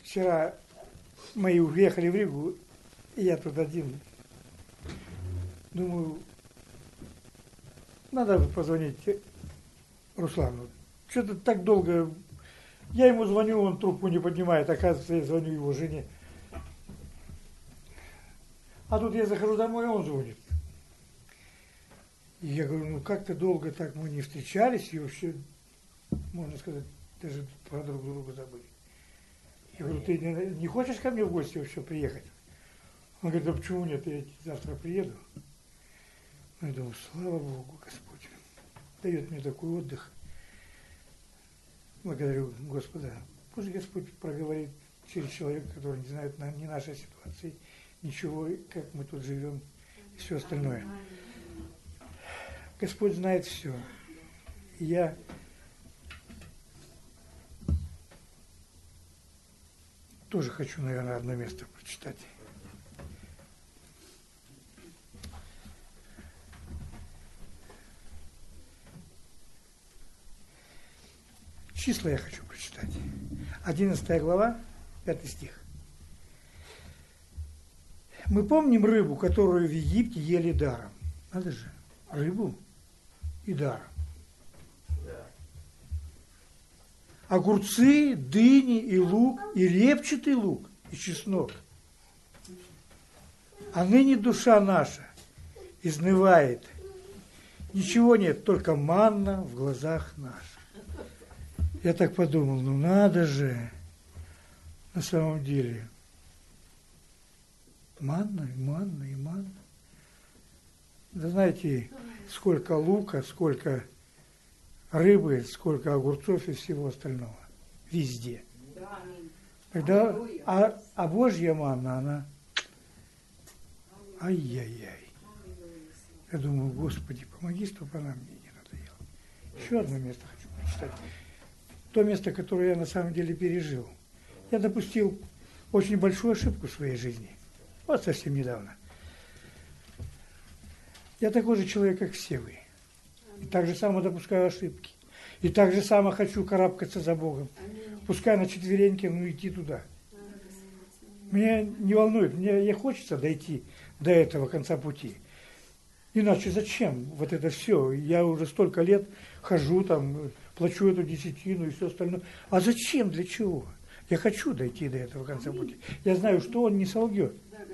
Вчера мои уехали в Ригу, и я тут один. Думаю, надо позвонить Руслану. Что-то так долго. Я ему звоню, он трубку не поднимает. Оказывается, я звоню его жене. А тут я захожу домой, и он звонит. И я говорю, ну как-то долго так мы не встречались, и вообще, можно сказать, даже про друг друга забыли. Я говорю, ты не хочешь ко мне в гости вообще приехать? Он говорит, да почему нет, я завтра приеду. Я думаю, слава Богу, Господь дает мне такой отдых. Благодарю Господа. Пусть Господь проговорит через человека, который не знает ни нашей ситуации, ничего, как мы тут живем и все остальное. Господь знает все. И я тоже хочу, наверное, одно место прочитать. Числа я хочу прочитать. 11 глава, 5 стих. Мы помним рыбу, которую в Египте ели даром. Надо же, рыбу и даром. Огурцы, дыни и лук, и репчатый лук, и чеснок. А ныне душа наша изнывает. Ничего нет, только манна в глазах наших. Я так подумал, ну надо же, на самом деле. Манна, и манна, и манна. Да знаете, сколько лука, сколько рыбы, сколько огурцов и всего остального. Везде. Тогда, а Божья манна, она... Ай-яй-яй. Я думаю, Господи, помоги, чтобы она мне не надоела. Еще одно место хочу прочитать. То место, которое я на самом деле пережил. Я допустил очень большую ошибку в своей жизни. Вот совсем недавно. Я такой же человек, как все вы. И так же само допускаю ошибки. И так же само хочу карабкаться за Богом. Пускай на четвереньки, но идти туда. Меня не волнует, мне хочется дойти до этого конца пути. Иначе зачем вот это все? Я уже столько лет хожу там, плачу эту десятину и все остальное. А зачем, для чего? Я хочу дойти до этого конца пути. Я знаю, что он не солгет.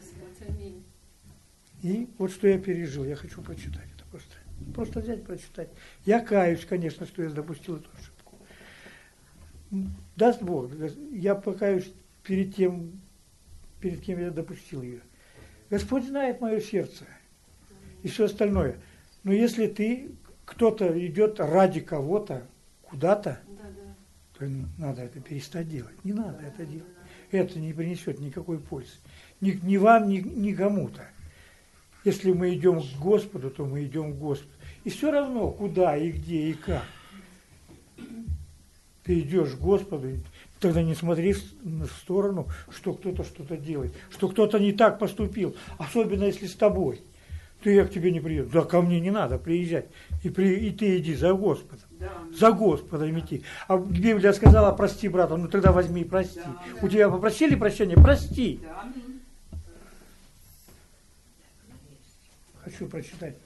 И вот что я пережил, я хочу прочитать это просто взять, прочитать. Я каюсь, конечно, что я допустил эту ошибку. Даст Бог, я покаюсь перед кем я допустил ее. Господь знает мое сердце и все остальное. Но если кто-то идет ради кого-то, куда-то, то надо это перестать делать. Не надо это делать. Это не принесет никакой пользы. Ни вам, ни кому-то. Если мы идем к Господу, то мы идем к Господу. И все равно, куда и где и как. Ты идешь к Господу, тогда не смотри в сторону, что кто-то что-то делает, что кто-то не так поступил, особенно если с тобой. То я к тебе не приеду. Да ко мне не надо приезжать. И ты иди за Господом. За Господом идти. А Библия сказала, прости брата, ну тогда возьми и прости. У тебя попросили прощения? Прости. Хочу прочитать.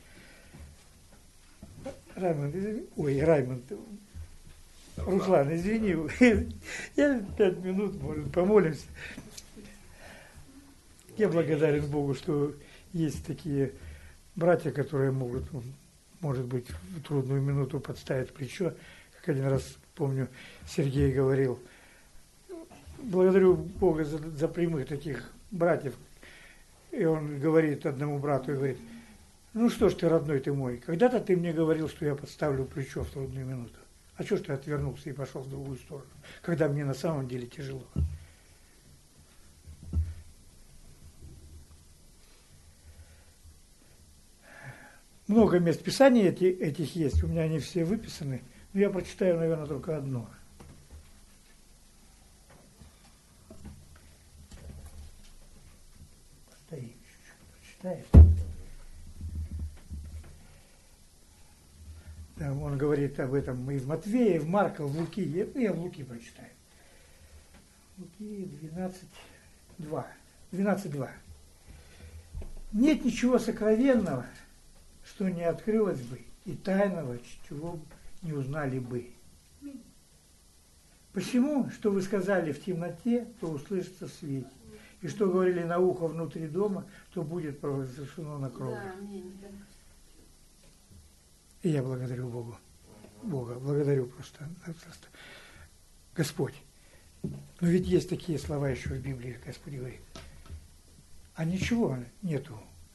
Раймонд, Руслан, извини, я 5 минут, может, помолимся. Я благодарен Богу, что есть такие братья, которые могут, может быть, в трудную минуту подставить плечо. Как один раз, помню, Сергей говорил, благодарю Бога за прямых таких братьев. И он говорит одному брату, и говорит, ну что ж ты, родной ты мой, когда-то ты мне говорил, что я подставлю плечо в трудную минуту. А что ж ты отвернулся и пошел в другую сторону, когда мне на самом деле тяжело? Много мест Писания этих есть, у меня они все выписаны, но я прочитаю, наверное, только одно. Постоим чуть-чуть, прочитаешь. Да, он говорит об этом и в Матвея, и в Марка, в Луки. Я в Луки прочитаю. Луки 12:2. 12:2. Нет ничего сокровенного, что не открылось бы, и тайного, чего не узнали бы. Посему, что вы сказали в темноте, то услышится в свете. И что говорили на ухо внутри дома, то будет провозглашено на кровле. И я благодарю Бога, благодарю просто. Господь. Но ведь есть такие слова еще в Библии, Господь говорит. А ничего нету.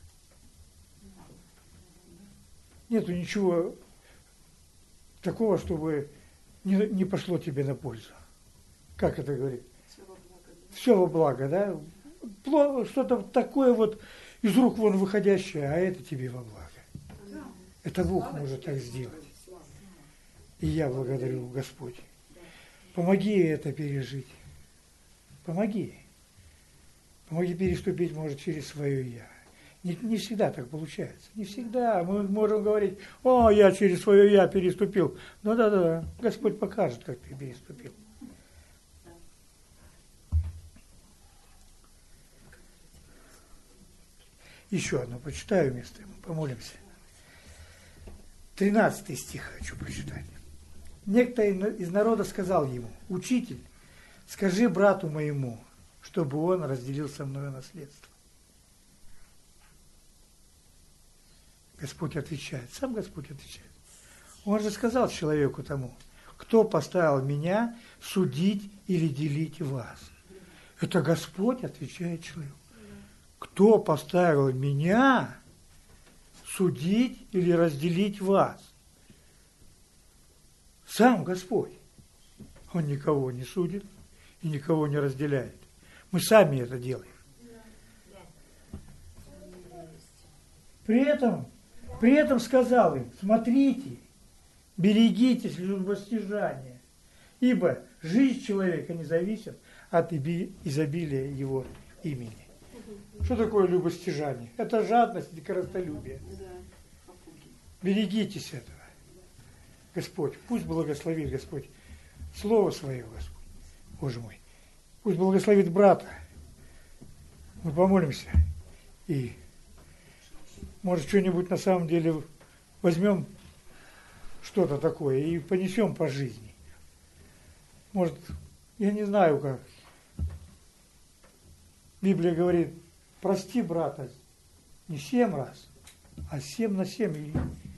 Нету ничего такого, чтобы не пошло тебе на пользу. Как это говорит? Все во благо, да? Что-то такое вот из рук вон выходящее, а это тебе во благо. Это Бог может так сделать. И я благодарю, Господь. Помоги это пережить. Помоги. Помоги переступить, может, через свое «я». Не всегда так получается. Не всегда. Мы можем говорить: «О, я через свое «я» переступил». Ну да, Господь покажет, как ты переступил. Еще одно прочитаю место, помолимся. 13 стих хочу прочитать. Некто из народа сказал ему: «Учитель, скажи брату моему, чтобы он разделил со мною наследство». Господь отвечает, сам Господь отвечает. Он же сказал человеку тому: «Кто поставил меня судить или делить вас?» Это Господь отвечает человеку. Кто поставил меня судить или разделить вас? Сам Господь. Он никого не судит и никого не разделяет. Мы сами это делаем. При этом сказал им: смотрите, берегитесь любостяжания, ибо жизнь человека не зависит от изобилия его имени. Что такое любостяжание? Это жадность и корыстолюбие. Берегитесь этого. Господь, пусть благословит Господь Слово Свое, Господь, Боже мой. Пусть благословит брата. Мы помолимся. И, может, что-нибудь на самом деле возьмем, что-то такое, и понесем по жизни. Может, я не знаю как. Библия говорит: прости брата не 7 раз, а 7 на 7. И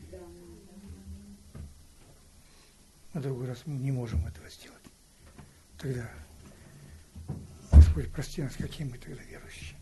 на другой раз мы не можем этого сделать. Тогда, Господь, прости нас, какие мы тогда верующие.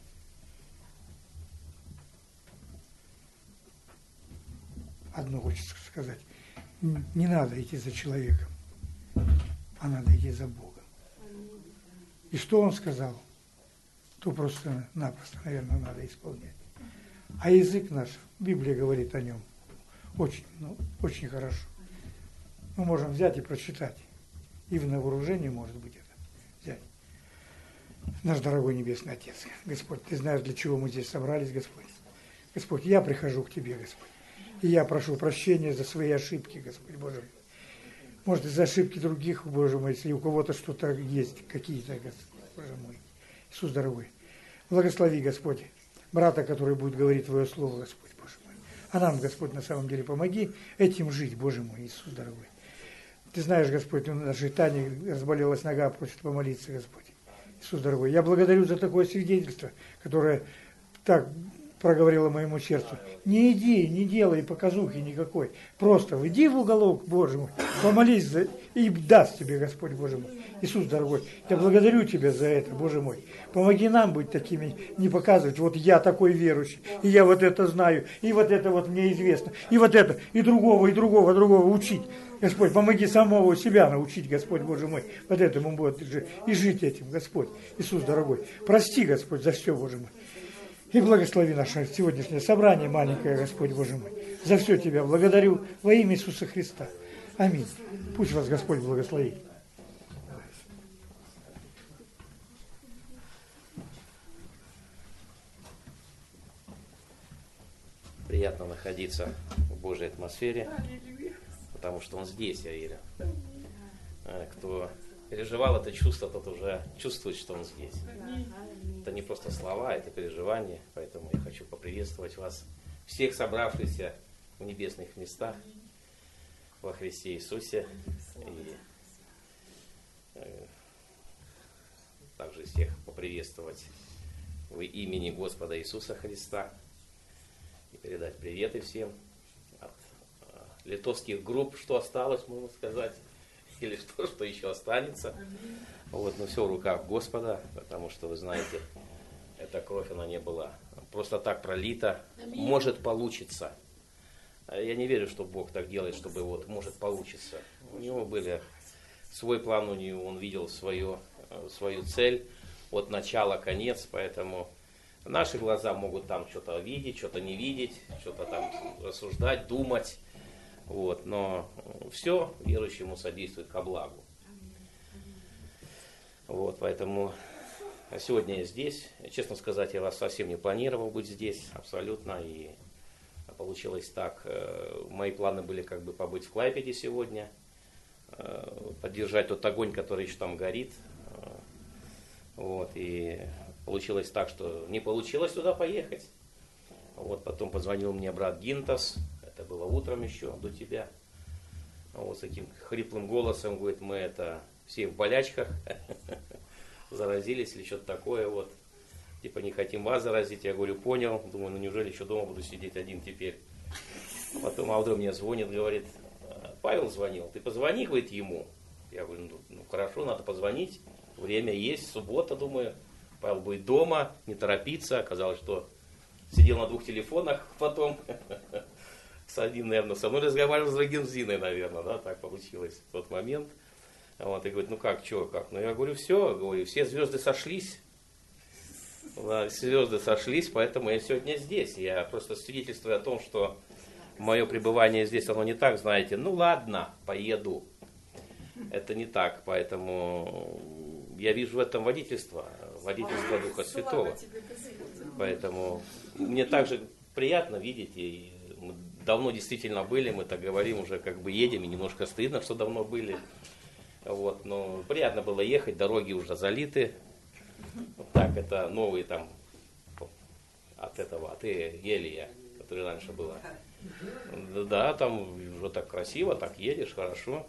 Одно хочется сказать: не надо идти за человеком, а надо идти за Богом. И что Он сказал, то просто-напросто, наверное, надо исполнять. А язык наш, Библия говорит о нем очень, очень хорошо. Мы можем взять и прочитать. И в вооружении, может быть, это взять. Наш дорогой Небесный Отец, Господь, Ты знаешь, для чего мы здесь собрались, Господь. Господь, я прихожу к Тебе, Господь. И я прошу прощения за свои ошибки, Господь, Боже мой. Может, из-за ошибки других, Боже мой, если у кого-то что-то есть, какие-то, Господь, Боже мой. Иисус, дорогой, благослови, Господь, брата, который будет говорить Твое Слово, Господь, Боже мой. А нам, Господь, на самом деле помоги этим жить, Боже мой, Иисус, дорогой. Ты знаешь, Господь, у нашей Тани разболелась нога, просит помолиться, Господь. Иисус, дорогой, я благодарю за такое свидетельство, которое так проговорило моему сердцу. Не иди, не делай показухи никакой. Просто иди в уголок, Боже мой, помолись, и даст тебе Господь, Боже мой. Иисус, дорогой, я благодарю Тебя за это, Боже мой. Помоги нам быть такими, не показывать: вот я такой верующий, и я вот это знаю, и вот это вот мне известно, и вот это, и другого учить. Господь, помоги самого себя научить, Господь, Боже мой, вот этому будет и жить этим, Господь. Иисус, дорогой, прости, Господь, за все, Боже мой. И благослови наше сегодняшнее собрание маленькое, Господь, Боже мой. За все Тебя благодарю во имя Иисуса Христа. Аминь. Пусть вас Господь благословит. Приятно находиться в Божьей атмосфере, потому что Он здесь, я верю. Кто переживал это чувство, тот уже чувствует, что он здесь. Это не просто слова, это переживание. Поэтому я хочу поприветствовать вас, всех собравшихся в небесных местах во Христе Иисусе. И также всех поприветствовать в имени Господа Иисуса Христа. И передать приветы всем от литовских групп, что осталось, можно сказать, или что еще останется. Вот, но все в руках Господа, потому что, вы знаете, эта кровь, она не была просто так пролита. Может получиться. Я не верю, что Бог так делает, чтобы вот может получиться. У него были свой план, у него, он видел свою цель от начала конец, поэтому наши глаза могут там что-то видеть, что-то не видеть, что-то там рассуждать, думать. Вот, но все верующему содействует ко благу. Вот, поэтому сегодня я здесь. Честно сказать, я вас совсем не планировал быть здесь, абсолютно. И получилось так. Мои планы были как бы побыть в Клайпеде сегодня, поддержать тот огонь, который еще там горит. Вот, и получилось так, что не получилось туда поехать. Вот, потом позвонил мне брат Гинтас. Это было утром еще, до тебя. Вот с таким хриплым голосом, говорит, мы это все в болячках заразились или что-то такое, вот. Типа не хотим вас заразить. Я говорю, понял. Думаю, ну неужели еще дома буду сидеть один теперь. Потом Аудра мне звонит, говорит, Павел звонил, ты позвони, говорит, ему. Я говорю, ну хорошо, надо позвонить. Время есть, суббота, думаю. Павел будет дома, не торопиться. Оказалось, что сидел на 2 телефонах потом. С одним, наверное, со мной разговаривал, с другим с Зиной, наверное, да, так получилось в тот момент. Вот, и говорит, ну как, что, как? Ну я говорю, все звезды сошлись. Да, звезды сошлись, поэтому я сегодня здесь. Я просто свидетельствую о том, что мое пребывание здесь, оно не так, знаете, ну ладно, поеду. Это не так, поэтому я вижу в этом водительство Духа Святого. Поэтому мне также приятно видеть, и мы давно действительно были, мы так говорим, уже как бы едем, и немножко стыдно, что давно были. Вот, но приятно было ехать, дороги уже залиты. Вот так, это новые там от Елия, который раньше было. Да, там уже так красиво, так едешь, хорошо.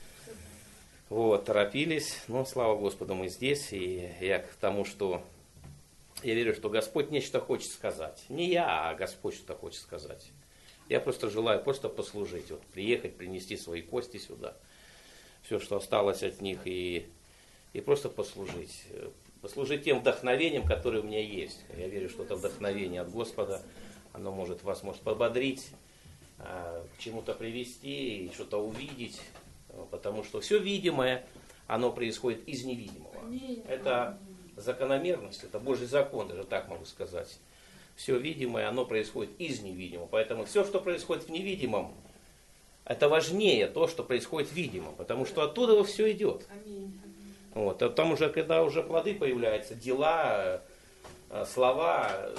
Вот, торопились, но слава Господу, мы здесь, и я к тому, что я верю, что Господь нечто хочет сказать. Не я, а Господь что-то хочет сказать. Я просто желаю просто послужить, вот, приехать, принести свои кости сюда, все, что осталось от них, и просто послужить. Послужить тем вдохновением, которое у меня есть. Я верю, что это вдохновение от Господа, оно вас может подбодрить, к чему-то привести, и что-то увидеть, потому что все видимое, оно происходит из невидимого. Это закономерность, это Божий закон, даже так могу сказать. Все видимое, оно происходит из невидимого. Поэтому все, что происходит в невидимом, это важнее то, что происходит в видимом, потому что оттуда все идет. Вот. А там уже, когда уже плоды появляются, дела, слова,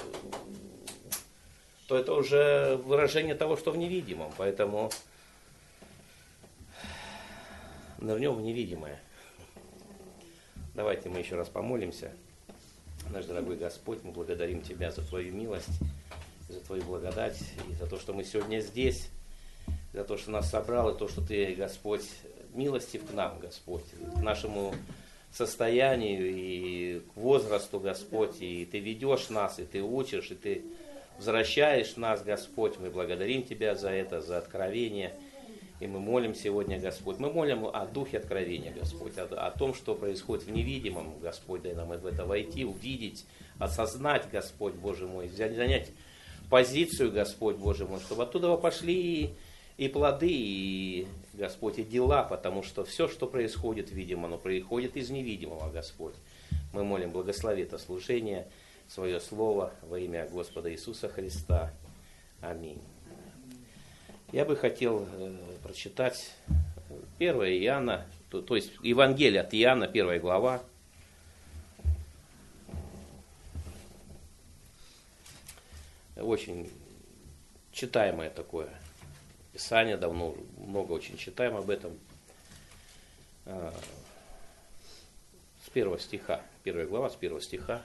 то это уже выражение того, что в невидимом. Поэтому нырнем в невидимое. Давайте мы еще раз помолимся. Наш дорогой Господь, мы благодарим Тебя за Твою милость, за Твою благодать, и за то, что мы сегодня здесь, за то, что нас собрал, и то, что Ты, Господь, милостив к нам, Господь, к нашему состоянию и к возрасту, Господь, и Ты ведешь нас, и Ты учишь, и Ты возвращаешь нас, Господь. Мы благодарим Тебя за это, за откровение. И мы молим сегодня, Господь, мы молим о духе откровения, Господь, о том, что происходит в невидимом, Господь, дай нам в это войти, увидеть, осознать, Господь, Боже мой, занять позицию, Господь, Боже мой, чтобы оттуда пошли и плоды, и, Господь, и дела, потому что все, что происходит, видимо, оно происходит из невидимого, Господь. Мы молим, благослови это служение, свое слово во имя Господа Иисуса Христа. Аминь. Я бы хотел прочитать 1 Иоанна, то есть Евангелие от Иоанна, 1 глава. Очень читаемое такое Писание, давно много очень читаем об этом. 1 стиха, 1 глава, с 1 стиха.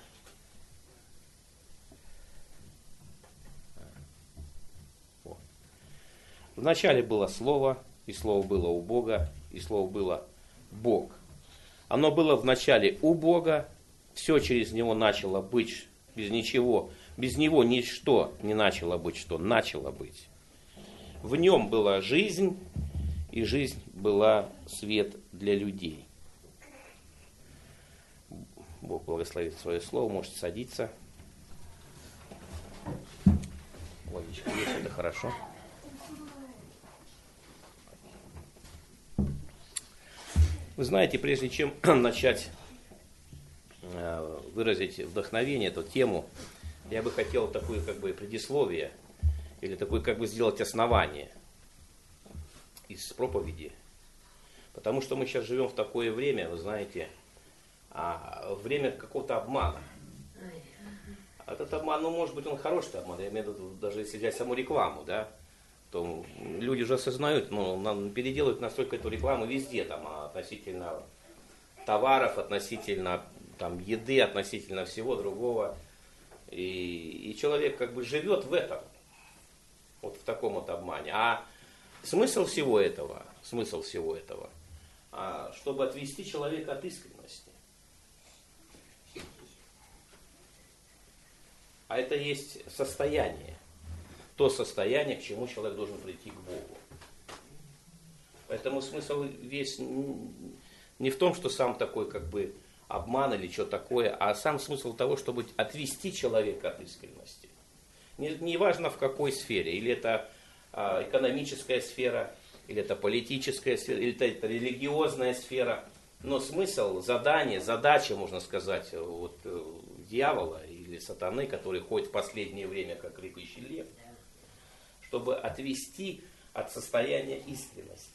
Вот. Вначале было Слово, и Слово было у Бога, и Слово было Бог. Оно было вначале у Бога, все через Него начало быть, без ничего, без Него ничто не начало быть, что начало быть. В Нем была жизнь, и жизнь была свет для людей. Бог благословит свое слово, можете садиться. Водичка есть, это хорошо. Вы знаете, прежде чем начать выразить вдохновение, эту тему, я бы хотел такое предисловие, или такое сделать основание из проповеди. Потому что мы сейчас живем в такое время, вы знаете, время какого-то обмана. Этот обман, может быть, он хороший обман, я имею в виду, даже если взять саму рекламу, да, то люди уже осознают, переделывают настолько эту рекламу везде, относительно товаров, относительно еды, относительно всего другого. И человек живет в этом, вот в таком вот обмане. А смысл всего этого, чтобы отвести человека от искренности. А это есть состояние. То состояние, к чему человек должен прийти к Богу. Поэтому смысл весь не в том, что сам такой обман или что такое, а сам смысл того, чтобы отвести человека от искренности. Не важно в какой сфере, или это экономическая сфера, или это политическая сфера, или это религиозная сфера. Но смысл, задание, задача, можно сказать, дьявола или сатаны, который ходит в последнее время как рыкающий лев, чтобы отвести от состояния искренности.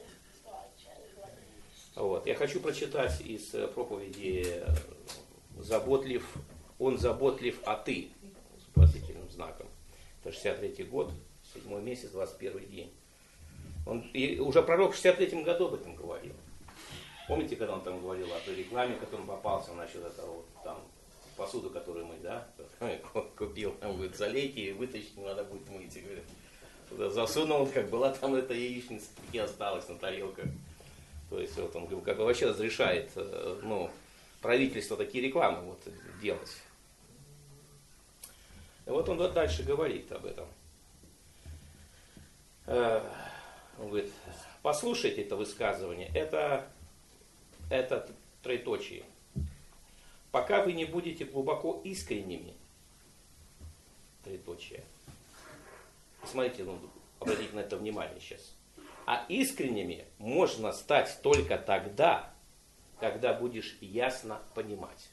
Я хочу прочитать из проповеди «Заботлив, он заботлив, а ты» с вопросительным знаком. Это 63-й год, 7 месяц, 21 день. И уже пророк в 63-м году об этом говорил. Помните, когда он там говорил о той рекламе, которой он попался насчет этого, посуду, которую мы, купил, он говорит, залейте и вытащите, надо будет мыть. И говорит, туда засунул, как была там эта яичница, и осталась на тарелках. То есть он говорит, как вообще разрешает правительство такие рекламы делать. И он дальше говорит об этом. Он говорит, послушайте это высказывание, это троеточие. Пока вы не будете глубоко искренними, троеточие. Смотрите, обратите на это внимание сейчас. А искренними можно стать только тогда, когда будешь ясно понимать.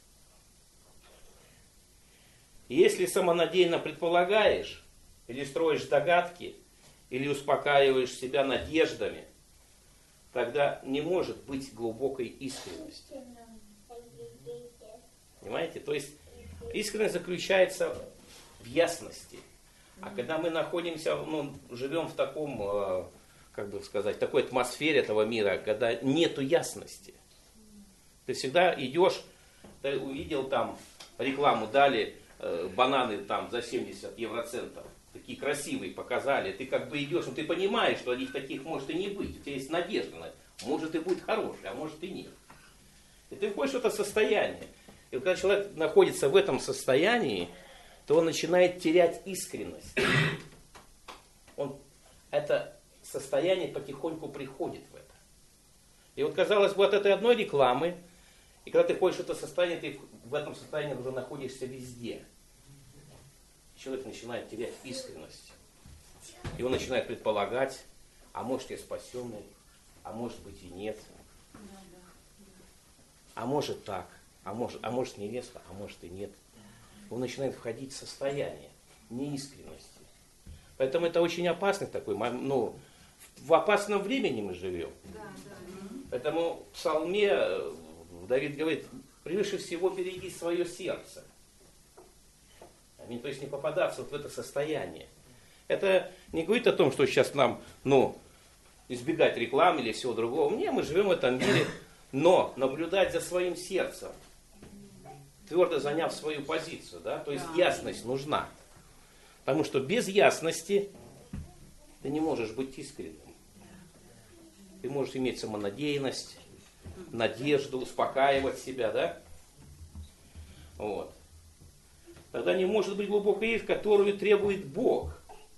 Если самонадеянно предполагаешь, или строишь догадки, или успокаиваешь себя надеждами, тогда не может быть глубокой искренности. Понимаете? То есть искренность заключается в ясности. А когда мы находимся, живем в таком, такой атмосфере этого мира, когда нету ясности. Ты всегда идешь, ты увидел рекламу, дали бананы за 70 евроцентов. Такие красивые показали. Ты идешь, ты понимаешь, что их таких может и не быть. У тебя есть надежда. Может и будет хороший, а может и нет. И ты входишь в это состояние. И когда человек находится в этом состоянии, то он начинает терять искренность. Это состояние потихоньку приходит в это. И казалось бы, от этой одной рекламы, и когда ты ходишь в это состояние, ты в этом состоянии уже находишься везде. Человек начинает терять искренность. И он начинает предполагать, а может я спасенный, а может быть и нет. А может так, а может невеста, а может и нет. Он начинает входить в состояние неискренности. Поэтому это очень опасный такой, в опасном времени мы живем. Поэтому в Псалме Давид говорит, превыше всего береги свое сердце. То есть не попадаться в это состояние. Это не говорит о том, что сейчас нам, избегать рекламы или всего другого. Нет, мы живем в этом мире, Но наблюдать за своим сердцем, твердо заняв свою позицию, да, то есть ясность нужна. Потому что без ясности ты не можешь быть искренним. Ты можешь иметь самонадеянность, надежду, успокаивать себя, да? Вот. Тогда не может быть глубокой веры, которую требует Бог.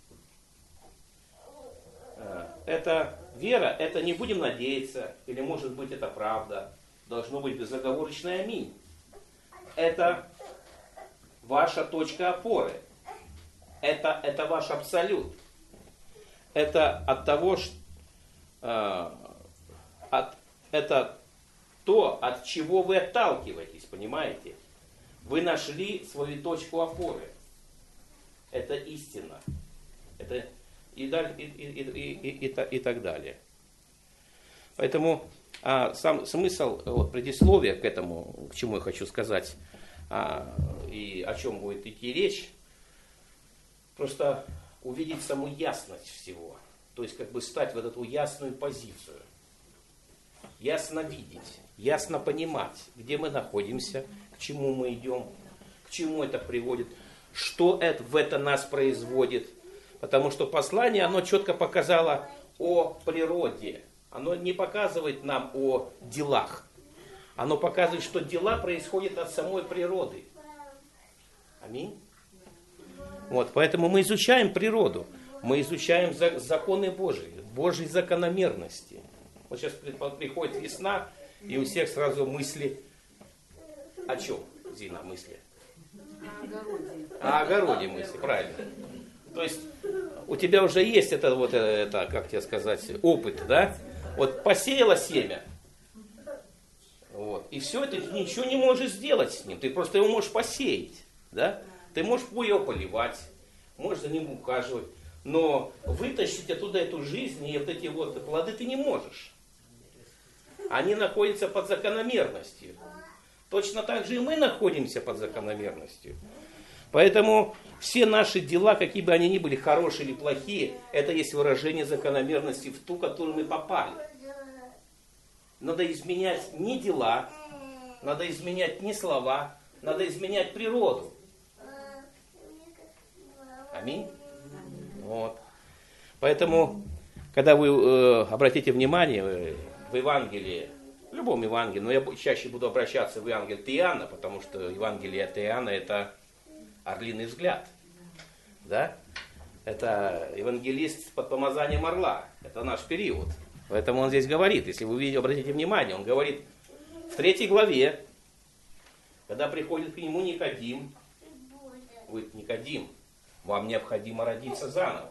Это вера, это не будем надеяться, или может быть это правда. Должно быть безоговорочное аминь. Это ваша точка опоры. Это ваш абсолют. Это от того, что это то, от чего вы отталкиваетесь, понимаете? Вы нашли свою точку опоры. Это истина. Это и так далее. Поэтому сам смысл, вот, предисловия к этому, к чему я хочу сказать, и о чем будет идти речь, просто увидеть саму ясность всего. То есть как бы стать в эту ясную позицию. Ясно видеть, ясно понимать, где мы находимся, к чему мы идем, к чему это приводит, что в это нас производит. Потому что послание, оно четко показало о природе. Оно не показывает нам о делах. Оно показывает, что дела происходят от самой природы. Аминь. Вот, поэтому мы изучаем природу. Мы изучаем законы Божьи, Божьей закономерности. Вот сейчас приходит весна, и у всех сразу мысли о чем, Зина, мысли? О огороде мысли, правильно. То есть у тебя уже есть это, как тебе сказать, опыт, да? Вот посеяла семя, вот, и все, ты ничего не можешь сделать с ним, ты просто его можешь посеять, да? Ты можешь его поливать, можешь за ним ухаживать, но вытащить оттуда эту жизнь и вот эти вот плоды ты не можешь. Они находятся под закономерностью. Точно так же и мы находимся под закономерностью. Поэтому все наши дела, какие бы они ни были, хорошие или плохие, это есть выражение закономерности в ту, в которую мы попали. Надо изменять не дела, надо изменять не слова, надо изменять природу. Аминь. Вот. Поэтому, когда вы обратите внимание в Евангелии, в любом Евангелии, но я чаще буду обращаться в Евангелие от Иоанна, потому что Евангелие от Иоанна это орлиный взгляд. Да? Это евангелист под помазанием орла. Это наш период. Поэтому он здесь говорит, если вы обратите внимание, он говорит в 3 главе, когда приходит к нему Никодим, говорит: Никодим, вам необходимо родиться заново.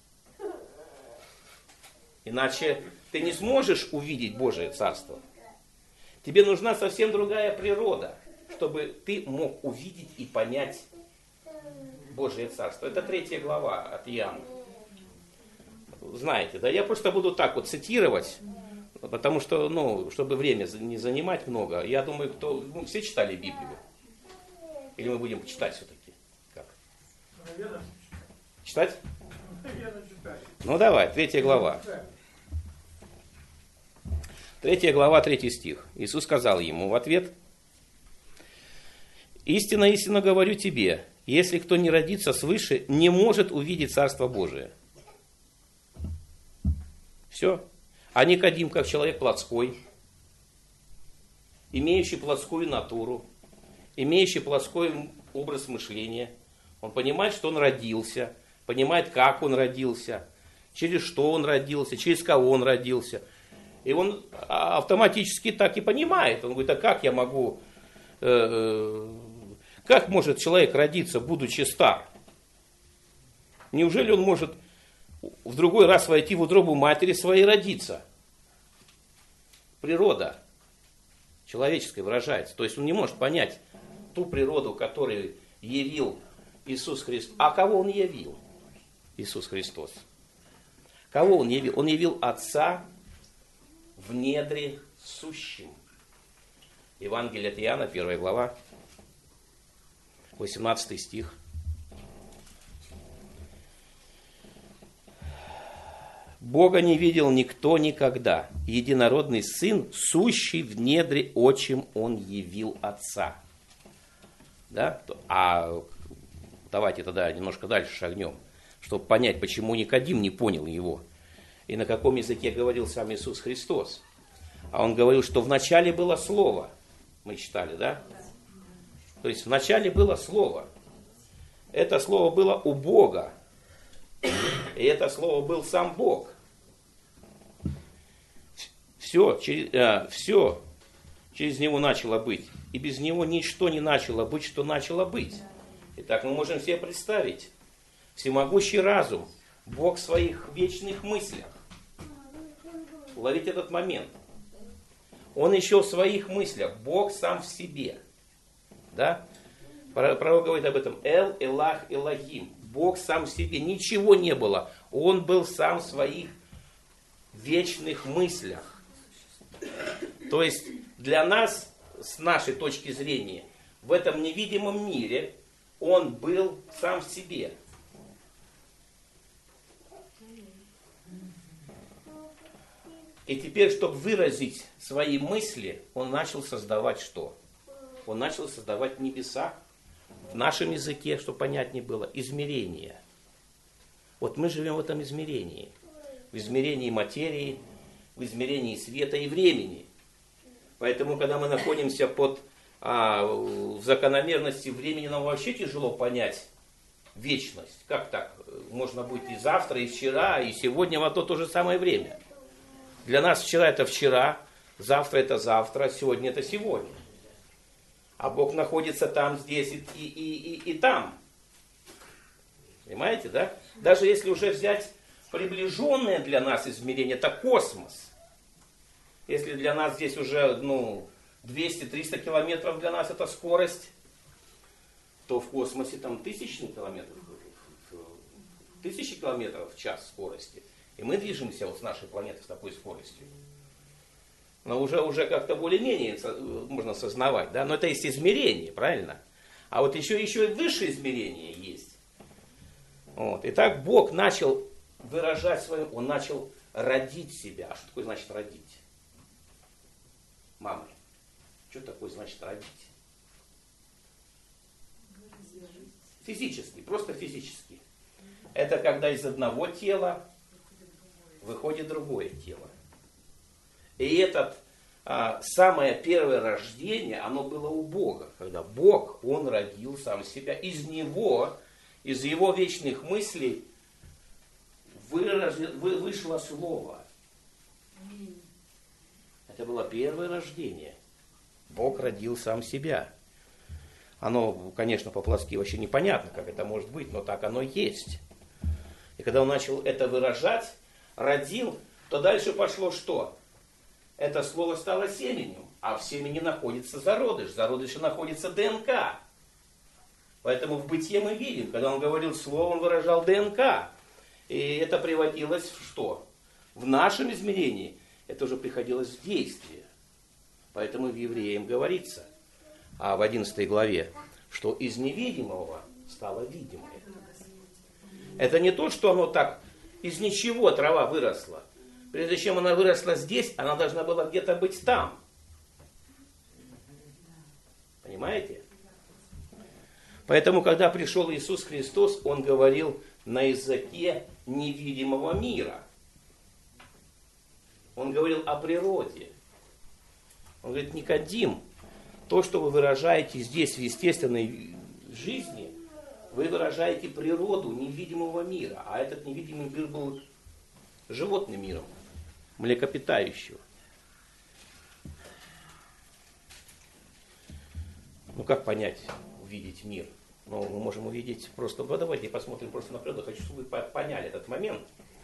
Иначе ты не сможешь увидеть Божие Царство. Тебе нужна совсем другая природа, чтобы ты мог увидеть и понять Божие Царство. Это 3 глава от Иоанна. Знаете, да, я просто буду так вот цитировать, потому что, чтобы время не занимать много, я думаю, все читали Библию? Или мы будем читать все-таки? Как? Читать? Ну давай, 3 глава. 3 глава, 3 стих. Иисус сказал ему в ответ: «Истинно, истинно говорю тебе, если кто не родится свыше, не может увидеть Царство Божие». Все. А Никодим, как человек плотской, имеющий плотскую натуру, имеющий плотской образ мышления, он понимает, что он родился, понимает, как он родился, через что он родился, через кого он родился. И он автоматически так и понимает. Он говорит: а как я могу, как может человек родиться, будучи стар? Неужели он может в другой раз войти в утробу матери своей и родиться? Природа человеческая выражается. То есть он не может понять ту природу, которую явил Иисус Христос. А кого он явил? Иисус Христос. Кого он явил? Он явил Отца в недре сущим. Евангелие от Иоанна, 1 глава, 18 стих. Бога не видел никто никогда. Единородный Сын, сущий в недре отчим, Он явил Отца. Да? А давайте тогда немножко дальше шагнем, чтобы понять, почему Никодим не понял Его. И на каком языке говорил сам Иисус Христос. А Он говорил, что вначале было Слово. Мы читали, да? То есть вначале было Слово. Это Слово было у Бога. И это Слово был сам Бог. Все через Него начало быть. И без Него ничто не начало быть, что начало быть. Итак, мы можем себе представить. Всемогущий разум, Бог в своих вечных мыслях. Уловить этот момент. Он еще в своих мыслях, Бог сам в себе. Да? Пророк говорит об этом. Эл, Элах, Элохим. Бог сам в себе. Ничего не было. Он был сам в своих вечных мыслях. То есть для нас, с нашей точки зрения, в этом невидимом мире Он был сам в себе. И теперь, чтобы выразить свои мысли, Он начал создавать что? Он начал создавать небеса. В нашем языке, чтобы понятнее было, измерения. Вот мы живем в этом измерении. В измерении материи, в измерении света и времени. Поэтому, когда мы находимся в закономерности времени, нам вообще тяжело понять вечность. Как так? Можно быть и завтра, и вчера, и сегодня в то же самое время. Для нас вчера это вчера, завтра это завтра, сегодня это сегодня. А Бог находится там, здесь и там. Понимаете, да? Даже если уже взять приближенное для нас измерение, это космос. Если для нас здесь уже 200-300 километров для нас это скорость, то в космосе там тысячи километров в час скорости. И мы движемся с нашей планеты с такой скоростью. Но уже как-то более-менее можно осознавать, да? Но это есть измерение, правильно? А вот еще и высшее измерение есть. Вот. Итак, Бог начал выражать свое, Он начал родить себя. А что такое значит родить? Мамы, что такое значит родить? Физически, просто физически. Это когда из одного тела выходит другое тело. И это самое первое рождение, оно было у Бога. Когда Бог, Он родил сам себя. Из Него, из Его вечных мыслей вышло Слово. Это было первое рождение. Бог родил сам себя. Оно, конечно, по-плоски вообще непонятно, как это может быть, но так оно есть. И когда Он начал это выражать, родил, то дальше пошло что? Это слово стало семенем, а в семени находится зародыш. В зародыше находится ДНК. Поэтому в бытие мы видим, когда Он говорил слово, Он выражал ДНК. И это приводилось в что? В нашем измерении это уже приходилось в действие. Поэтому в Евреям говорится, в 11 главе, что из невидимого стало видимое. Это не то, что оно так, из ничего трава выросла. Прежде чем она выросла здесь, она должна была где-то быть там. Понимаете? Поэтому, когда пришел Иисус Христос, Он говорил на языке невидимого мира. Он говорил о природе. Он говорит: Никодим, то, что вы выражаете здесь в естественной жизни, вы выражаете природу невидимого мира. А этот невидимый мир был животным миром, млекопитающего. Как понять, увидеть мир? Мы можем увидеть просто, давайте посмотрим просто на природу. Хочу, чтобы вы поняли этот момент.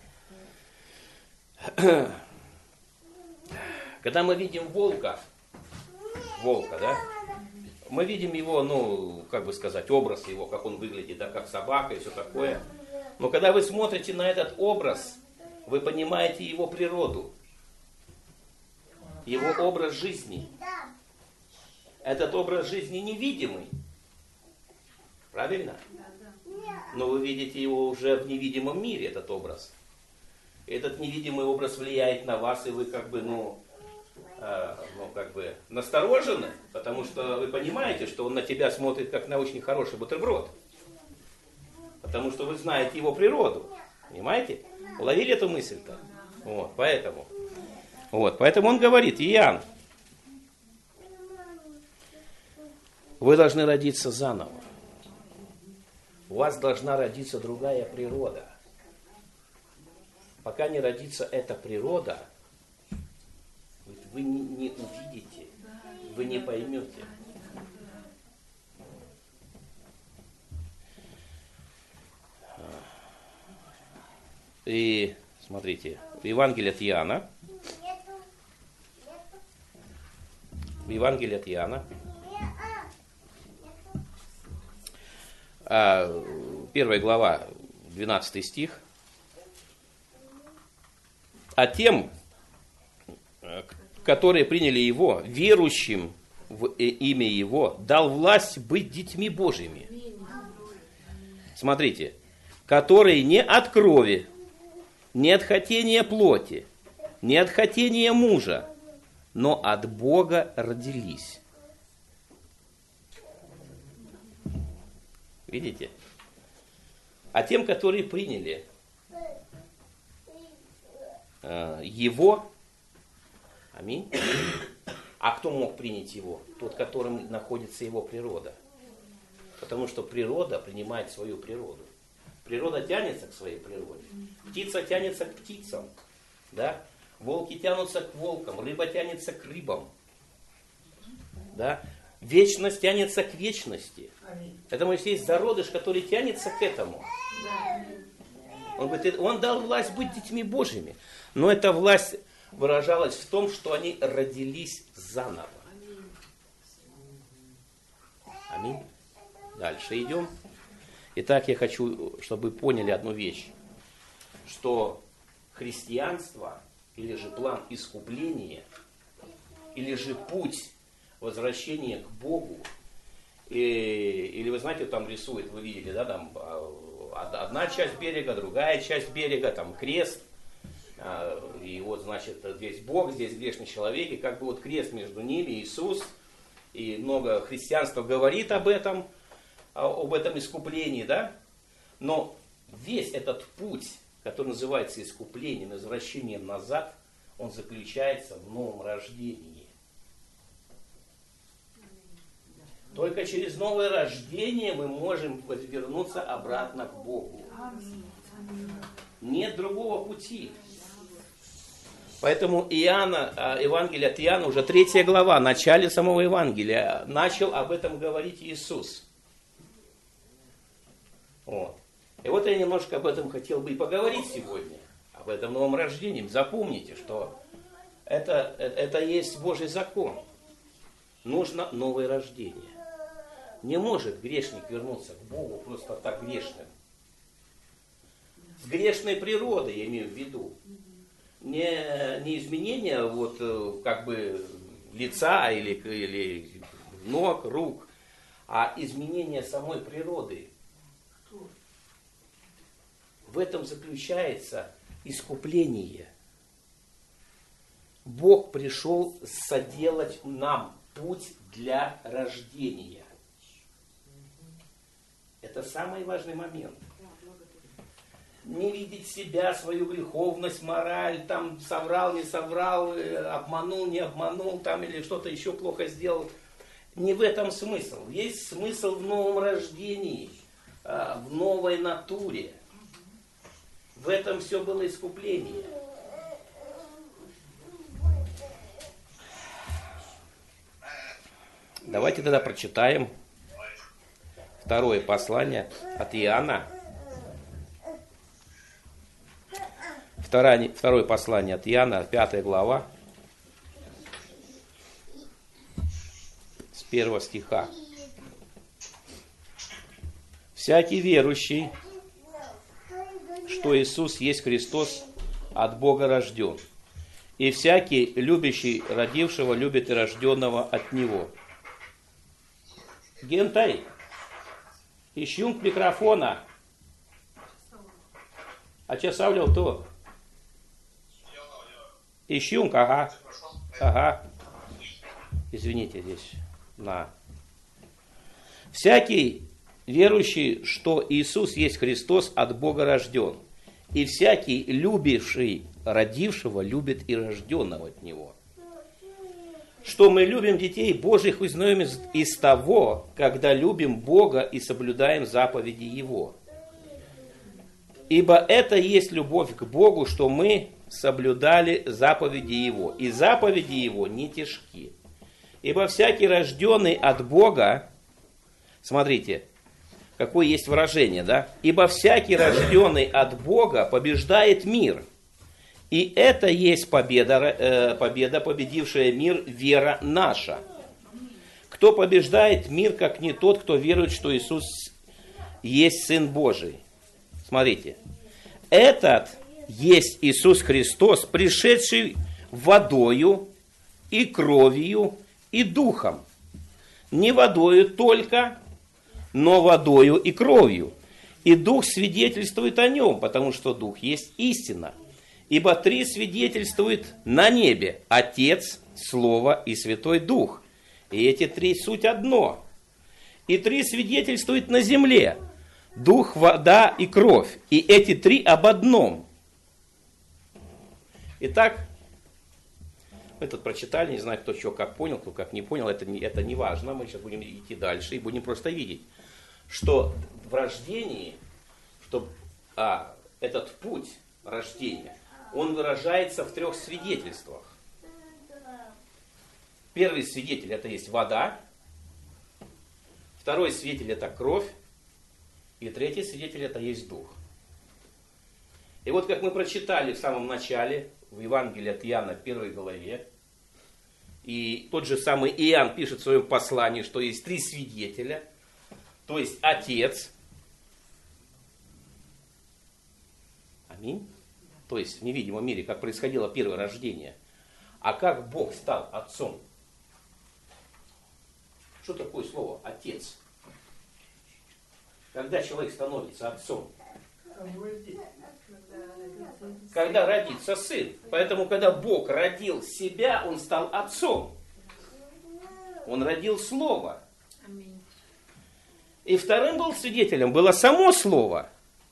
Когда мы видим волка, да, мы видим его, образ его, как он выглядит, да, как собака и все такое. Но когда вы смотрите на этот образ, вы понимаете его природу, его образ жизни. Этот образ жизни невидимый. Правильно? Но вы видите его уже в невидимом мире, этот образ. этот невидимый образ влияет на вас, и вы как бы, насторожены, потому что вы понимаете, что он на тебя смотрит как на очень хороший бутерброд. Потому что вы знаете его природу. Понимаете? Уловили эту мысль-то? Поэтому он говорит: Иоанн, вы должны родиться заново. У вас должна родиться другая природа. Пока не родится эта природа, вы не увидите, вы не поймете. И смотрите, в Евангелии от Иоанна, первая глава, 12 стих. А тем, которые приняли Его, верующим в имя Его, дал власть быть детьми Божьими. Смотрите, которые не от крови, не от хотения плоти, не от хотения мужа, но от Бога родились. Видите? А тем, которые приняли Его, аминь. А кто мог принять Его? Тот, которым находится Его природа. Потому что природа принимает свою природу. Природа тянется к своей природе. Птица тянется к птицам. Да? Волки тянутся к волкам. Рыба тянется к рыбам. Да? Вечность тянется к вечности. Поэтому есть зародыш, который тянется к этому. Он говорит, он дал власть быть детьми Божьими. Но эта власть выражалась в том, что они родились заново. Аминь. Дальше идем. Итак, я хочу, чтобы вы поняли одну вещь, что христианство, или же план искупления, или же путь возвращения к Богу, или вы знаете, там рисует, вы видели, да, там одна часть берега, другая часть берега, там крест, и вот, значит, здесь Бог, здесь грешный человек, и как бы вот крест между ними, Иисус, и много христианства говорит об этом искуплении, да, но весь этот путь, который называется искуплением, возвращением назад, он заключается в новом рождении. Только через новое рождение мы можем вернуться обратно к Богу. Нет другого пути. Поэтому Евангелие от Иоанна, уже 3 глава, в начале самого Евангелия, начал об этом говорить Иисус. Вот. И вот я немножко об этом хотел бы и поговорить сегодня, об этом новом рождении. Запомните, что это есть Божий закон. Нужно новое рождение. Не может грешник вернуться к Богу просто так грешным. С грешной природой, я имею в виду. Не изменение вот, как бы лица или ног, рук, а изменение самой природы. В этом заключается искупление. Бог пришел соделать нам путь для рождения. Это самый важный момент. Не видеть себя, свою греховность, мораль, там соврал, не соврал, обманул, не обманул, там или что-то еще плохо сделал. Не в этом смысл. Есть смысл в новом рождении, в новой натуре. В этом все было искупление. Давайте тогда прочитаем второе послание от Иоанна. Второе послание от Иоанна, 5 глава, с 1 стиха. «Всякий верующий, что Иисус есть Христос, от Бога рожден, и всякий любящий родившего любит и рожденного от Него». Гентай, ищунг микрофона. А че савлил то? Ищунг, ага. Ага. Извините, здесь. На. Всякий верующий, что Иисус есть Христос, от Бога рожден. И всякий, любивший родившего, любит и рожденного от Него. Что мы любим детей Божьих, узнаем из того, когда любим Бога и соблюдаем заповеди Его. Ибо это есть любовь к Богу, что мы соблюдали заповеди Его. И заповеди Его не тяжки. Ибо всякий рожденный от Бога, смотрите, какое есть выражение, да? Ибо всякий рожденный от Бога побеждает мир. И это есть победа, победившая мир, вера наша. Кто побеждает мир, как не тот, кто верует, что Иисус есть Сын Божий? Смотрите. Этот есть Иисус Христос, пришедший водою и кровью и духом. Не водою только, но водою и кровью. И дух свидетельствует о нем, потому что дух есть истина. Ибо три свидетельствуют на небе: Отец, Слово и Святой Дух. И эти три суть одно. И три свидетельствуют на земле: Дух, вода и кровь. И эти три об одном. Итак, мы тут прочитали, не знаю, кто что как понял, кто как не понял, это не важно. Мы сейчас будем идти дальше и будем просто видеть, что в рождении, что этот путь рождения, он выражается в трех свидетельствах. Первый свидетель — это есть вода. Второй свидетель — это кровь. И третий свидетель — это есть дух. И вот как мы прочитали в самом начале, в Евангелии от Иоанна, 1 главе, и тот же самый Иоанн пишет в своем послании, что есть три свидетеля, то есть Отец. Аминь. То есть в невидимом мире, как происходило первое рождение. А как Бог стал Отцом? Что такое слово «Отец»? Когда человек становится Отцом? Когда родится Сын. Поэтому, когда Бог родил себя, Он стал Отцом. Он родил Слово. И вторым был свидетелем было само Слово.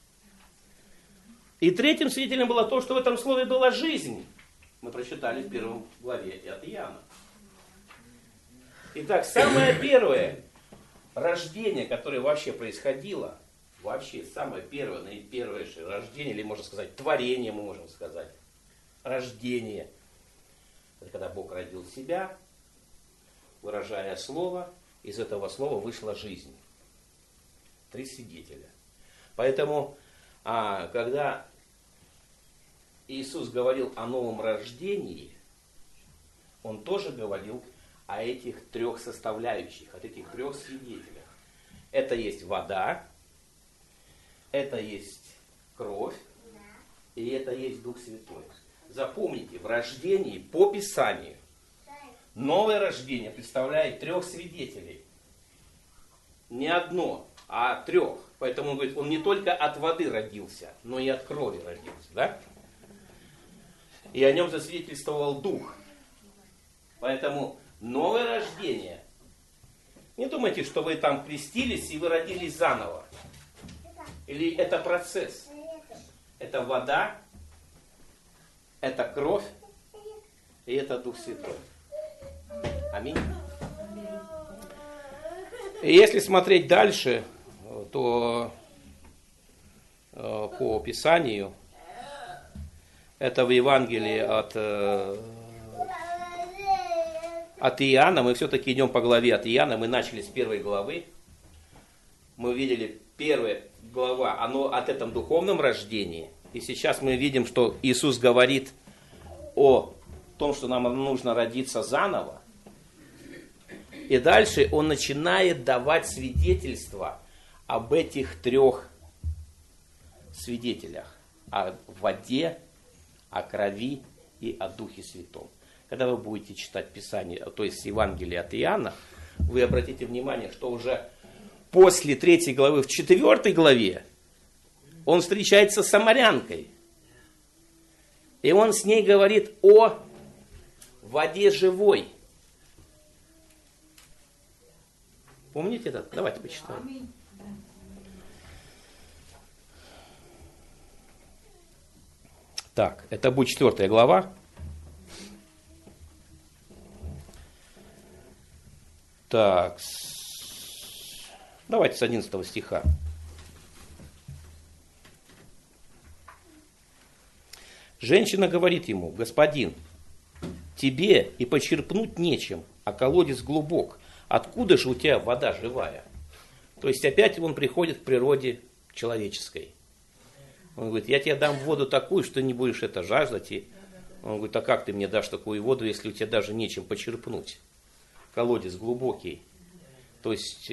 И третьим свидетелем было то, что в этом слове была жизнь. Мы прочитали в 1 главе от Иоанна. Итак, самое первое рождение, которое вообще происходило, вообще самое первое, наипервое рождение, или можно сказать творение, мы можем сказать, рождение. Это когда Бог родил себя, выражая слово, из этого слова вышла жизнь. Три свидетеля. Поэтому когда Иисус говорил о новом рождении, Он тоже говорил о этих трех составляющих, о этих трех свидетелях. Это есть вода, это есть кровь, и это есть Дух Святой. Запомните, в рождении по Писанию новое рождение представляет трех свидетелей. Не одно, а трех. Поэтому он говорит, он не только от воды родился, но и от крови родился. Да? И о нем засвидетельствовал Дух. Поэтому новое рождение. Не думайте, что вы там крестились и вы родились заново. Или это процесс. Это вода, это кровь и это Дух Святой. Аминь. И если смотреть дальше, то по Писанию, это в Евангелии от Иоанна, мы все-таки идем по главе от Иоанна, мы начали с 1 главы, мы видели 1 глава, оно от этом духовном рождении, и сейчас мы видим, что Иисус говорит о том, что нам нужно родиться заново, и дальше Он начинает давать свидетельства об этих трех свидетелях, о воде, о крови и о Духе Святом. Когда вы будете читать Писание, то есть Евангелие от Иоанна, вы обратите внимание, что уже после 3 главы, в 4 главе, он встречается с самарянкой. И он с ней говорит о в воде живой. Помните это? Давайте почитаем. Так, это будет 4 глава. Так, давайте с 11 стиха. Женщина говорит ему: господин, тебе и почерпнуть нечем, а колодец глубок. Откуда же у тебя вода живая? То есть опять он приходит к природе человеческой. Он говорит: я тебе дам воду такую, что не будешь это жаждать. И он говорит: а как ты мне дашь такую воду, если у тебя даже нечем почерпнуть? Колодец глубокий. То есть,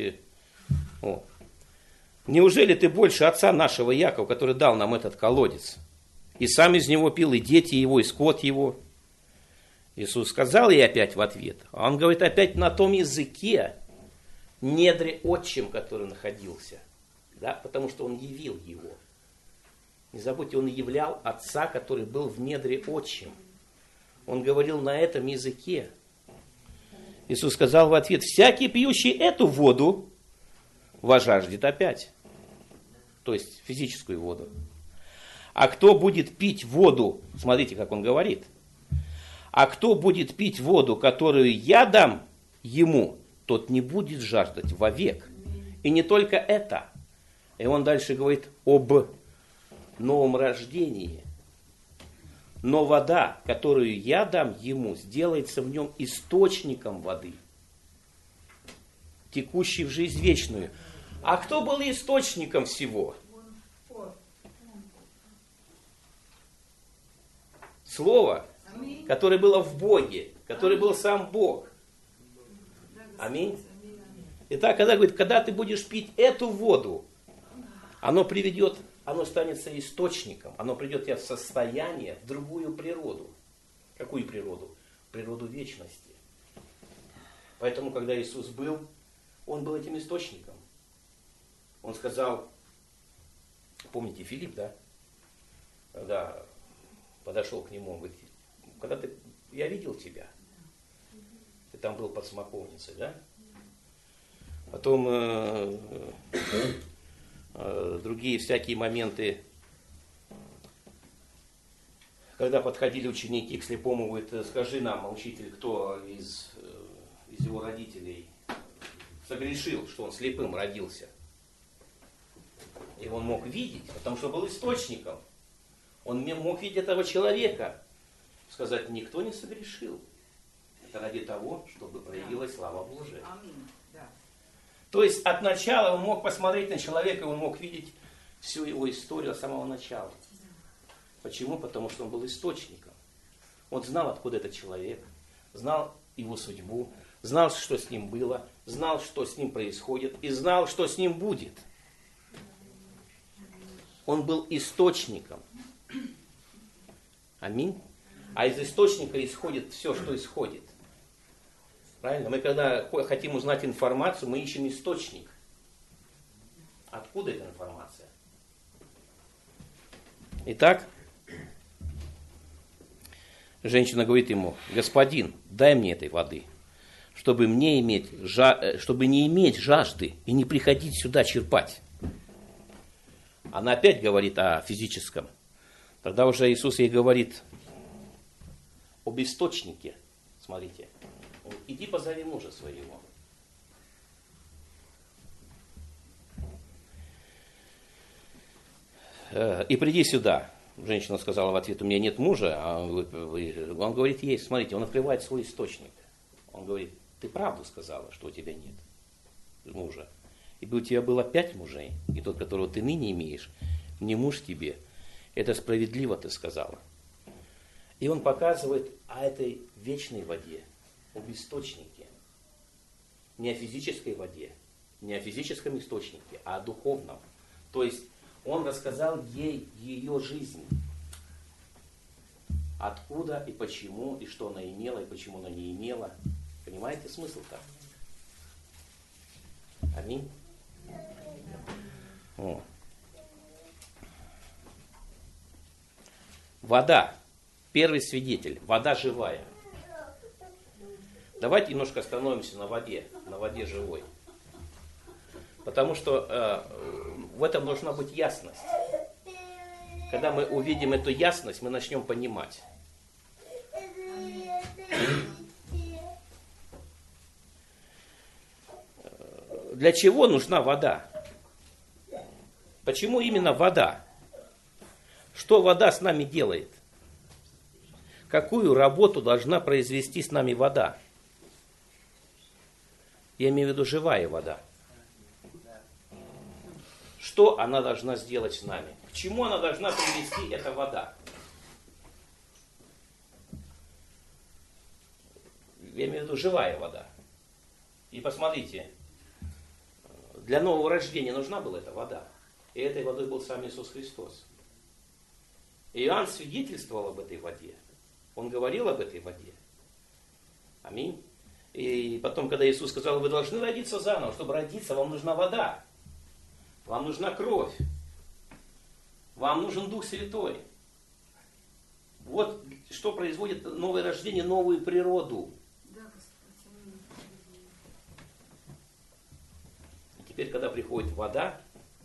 неужели ты больше отца нашего Якова, который дал нам этот колодец? И сам из него пил, и дети его, и скот его. Иисус сказал ей опять в ответ, а он говорит опять на том языке, недре отчим, который находился. Да? Потому что он явил его. Не забудьте, он являл отца, который был в недре отчим. Он говорил на этом языке. Иисус сказал в ответ: всякий, пьющий эту воду, возжаждет опять. То есть физическую воду. А кто будет пить воду, смотрите, как он говорит, а кто будет пить воду, которую я дам ему, тот не будет жаждать вовек. И не только это. И он дальше говорит об новом рождении. Но вода, которую я дам ему, сделается в нем источником воды, текущей в жизнь вечную. А кто был источником всего? Слово, которое было в Боге, которое был сам Бог. Аминь. Итак, когда ты будешь пить эту воду, оно станет источником, оно придет тебя в состояние, в другую природу. Какую природу? Природу вечности. Поэтому, когда Иисус был, Он был этим источником. Он сказал, помните Филипп, да? Когда подошел к нему, он говорит: я видел тебя. Ты там был под смоковницей, да? Потом другие всякие моменты, когда подходили ученики к слепому, говорит: скажи нам, учитель, кто из его родителей согрешил, что он слепым родился. И он мог видеть, потому что был источником. Он мог видеть этого человека. Сказать: никто не согрешил. Это ради того, чтобы проявилась слава Божия. То есть от начала он мог посмотреть на человека, и он мог видеть всю его историю с самого начала. Почему? Потому что он был источником. Он знал, откуда этот человек, знал его судьбу, знал, что с ним было, знал, что с ним происходит, и знал, что с ним будет. Он был источником. Аминь. А из источника исходит все, что исходит. Правильно? Мы когда хотим узнать информацию, мы ищем источник. Откуда эта информация? Итак, женщина говорит ему: господин, дай мне этой воды, чтобы не иметь жажды и не приходить сюда черпать. Она опять говорит о физическом. Тогда уже Иисус ей говорит об источнике. Смотрите. Иди позови мужа своего. И приди сюда. Женщина сказала в ответ: у меня нет мужа. А он говорит: есть. Смотрите, он открывает свой источник. Он говорит: ты правду сказала, что у тебя нет мужа. Ибо у тебя было 5 мужей, и тот, которого ты ныне имеешь, не муж тебе. Это справедливо ты сказала. И он показывает о этой вечной воде, об источнике. Не о физической воде, не о физическом источнике, а о духовном. То есть он рассказал ей ее жизнь. Откуда и почему, и что она имела, и почему она не имела. Понимаете смысл-то? Аминь. О. Вода. Первый свидетель. Вода живая. Давайте немножко остановимся на воде живой. Потому что в этом должна быть ясность. Когда мы увидим эту ясность, мы начнем понимать. Для чего нужна вода? Почему именно вода? Что вода с нами делает? Какую работу должна произвести с нами вода? Я имею в виду живая вода. Что она должна сделать с нами? К чему она должна привести эта вода? Я имею в виду живая вода. И посмотрите, для нового рождения нужна была эта вода. И этой водой был сам Иисус Христос. Иоанн свидетельствовал об этой воде. Он говорил об этой воде. Аминь. И потом, когда Иисус сказал, вы должны родиться заново, чтобы родиться, вам нужна вода. Вам нужна кровь. Вам нужен Дух Святой. Вот что производит новое рождение, новую природу. И теперь, когда приходит вода,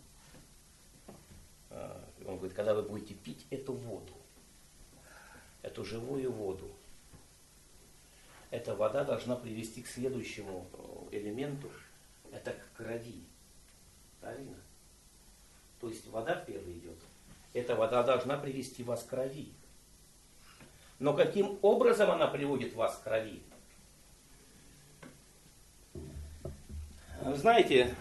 он говорит, когда вы будете пить эту воду, эту живую воду, эта вода должна привести к следующему элементу, это к крови. Правильно? То есть вода впервые идет. Эта вода должна привести вас к крови. Но каким образом она приводит вас к крови? Вы знаете,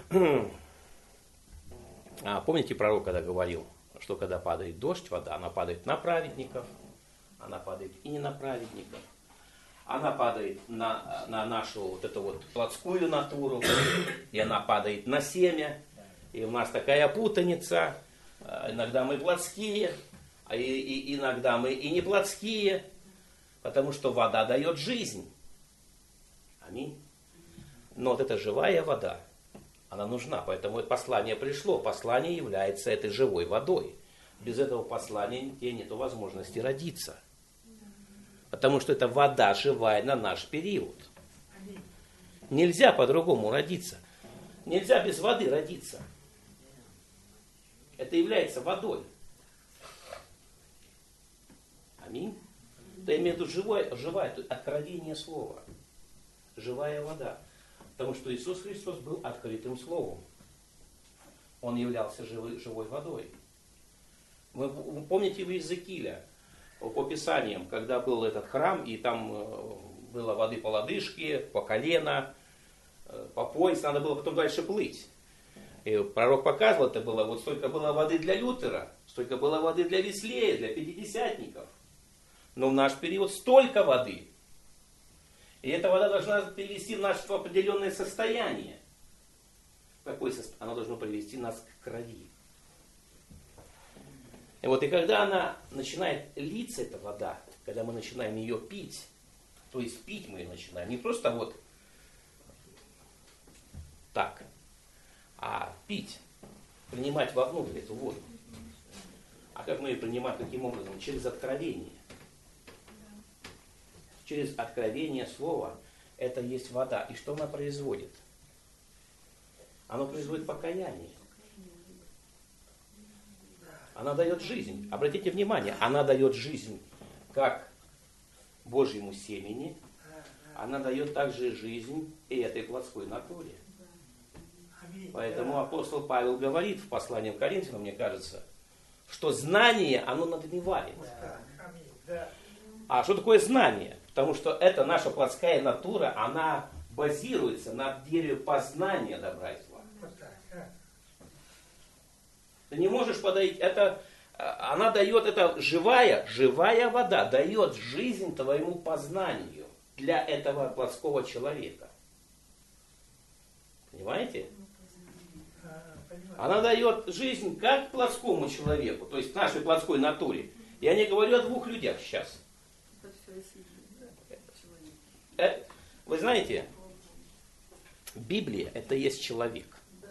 помните пророк, когда говорил, что когда падает дождь, вода, она падает на праведников, она падает и не на праведников. Она падает на нашу вот эту вот плотскую натуру, и она падает на семя. И у нас такая путаница. Иногда мы плотские, а иногда мы и не плотские, потому что вода дает жизнь. Аминь. Но вот эта живая вода, она нужна, поэтому это послание пришло. Послание является этой живой водой. Без этого послания тебе нет возможности родиться. Потому что это вода живая на наш период. Нельзя по-другому родиться. Нельзя без воды родиться. Это является водой. Аминь. Это имеет в виду живая, откровение слова. Живая вода. Потому что Иисус Христос был открытым словом. Он являлся живой водой. Вы помните в Иезекииля, по Писаниям, когда был этот храм, и там было воды по лодыжке, по колено, по пояс, надо было потом дальше плыть. И пророк показывал, это было, вот столько было воды для Лютера, столько было воды для Веслея, для пятидесятников. Но в наш период столько воды. И эта вода должна привести нас в определенное состояние. Какое состояние? Она должна привести нас к крови. И вот и когда она начинает литься, эта вода, когда мы начинаем ее пить, то есть пить мы ее начинаем, не просто вот так, а пить, принимать вовнутрь эту воду. А как мы ее принимаем, каким образом? Через откровение. Через откровение слова это есть вода. И что она производит? Она производит покаяние. Она дает жизнь. Обратите внимание, она дает жизнь как Божьему семени, она дает также жизнь и этой плотской натуре. Поэтому апостол Павел говорит в послании к Коринфянам, мне кажется, что знание, оно надмевает. А что такое знание? Потому что это наша плотская натура, она базируется на дереве познания добра и зла. Ты не можешь подойти, она дает, это живая вода, дает жизнь твоему познанию для этого плотского человека. Понимаете? Она дает жизнь как плотскому человеку, то есть нашей плотской натуре. Я не говорю о двух людях сейчас. Вы знаете, Библия это есть человек.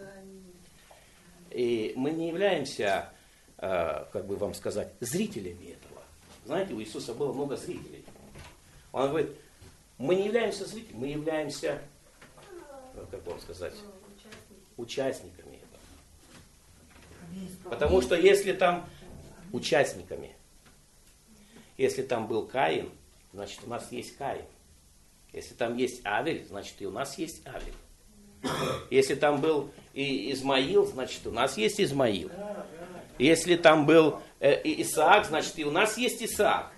И мы не являемся, как бы вам сказать, зрителями этого. Знаете, у Иисуса было много зрителей. Он говорит, Мы не являемся зрителями, мы являемся, как вам сказать, участниками этого. Потому что если там участниками, если там был Каин, значит у нас есть Каин. Если там есть Авель, значит и у нас есть Авель. Если там был и Измаил, значит у нас есть Измаил. Если там был Исаак, значит и у нас есть Исаак.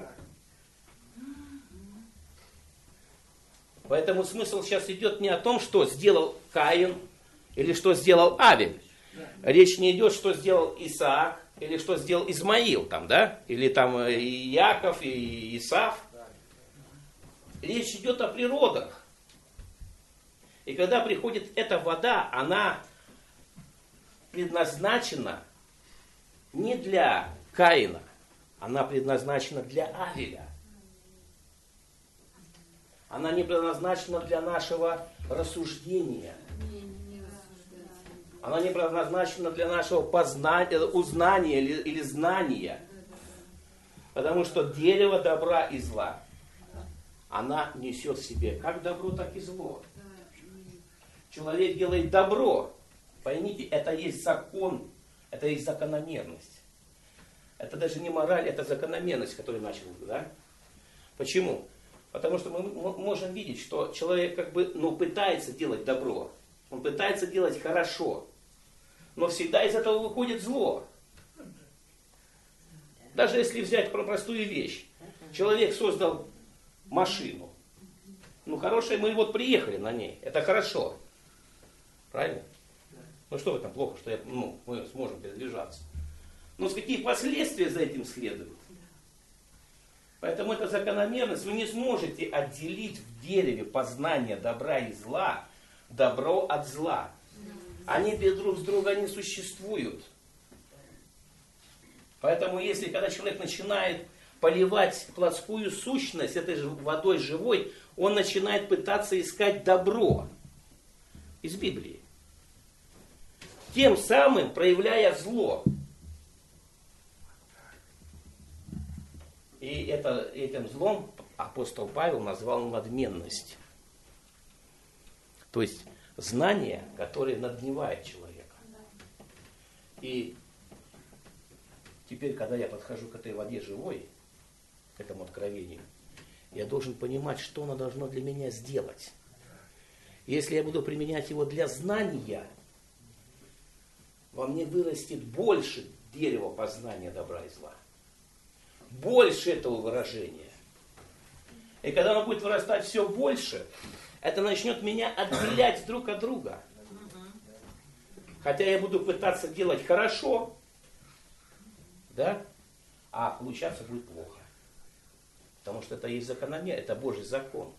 Поэтому смысл сейчас идет не о том, что сделал Каин или что сделал Авель. Речь не идет, что сделал Исаак или что сделал Измаил, там, да? Или там и Яков, и Исав. Речь идет о природах. И когда приходит эта вода, она предназначена не для Каина, она предназначена для Авеля. Она не предназначена для нашего рассуждения. Она не предназначена для нашего узнания или знания. Потому что дерево добра и зла, она несет в себе как добро, так и зло. Человек делает добро. Поймите, это есть закон, это есть закономерность. Это даже не мораль, это закономерность, которую начал, да? Почему? Потому что мы можем видеть, что человек как бы, пытается делать добро. Он пытается делать хорошо. Но всегда из этого выходит зло. Даже если взять простую вещь. Человек создал машину. Хорошая, мы вот приехали на ней. Это хорошо. Правильно? Что в этом плохо, что мы сможем передвижаться? Но какие последствия за этим следуют? Поэтому эта закономерность, вы не сможете отделить в дереве познание добра и зла, добро от зла. Они друг с другом не существуют. Поэтому если когда человек начинает поливать плотскую сущность этой же водой живой, он начинает пытаться искать добро из Библии. Тем самым проявляя зло. И этим злом апостол Павел назвал надменность. То есть знание, которое надмевает человека. И теперь, когда я подхожу к этой воде живой, к этому откровению, я должен понимать, что оно должно для меня сделать. Если я буду применять его для знания, во мне вырастет больше дерева познания добра и зла. Больше этого выражения. И когда оно будет вырастать все больше, это начнет меня отделять друг от друга. Хотя я буду пытаться делать хорошо, да, а получаться будет плохо. Потому что это есть закономерность, это Божий закон.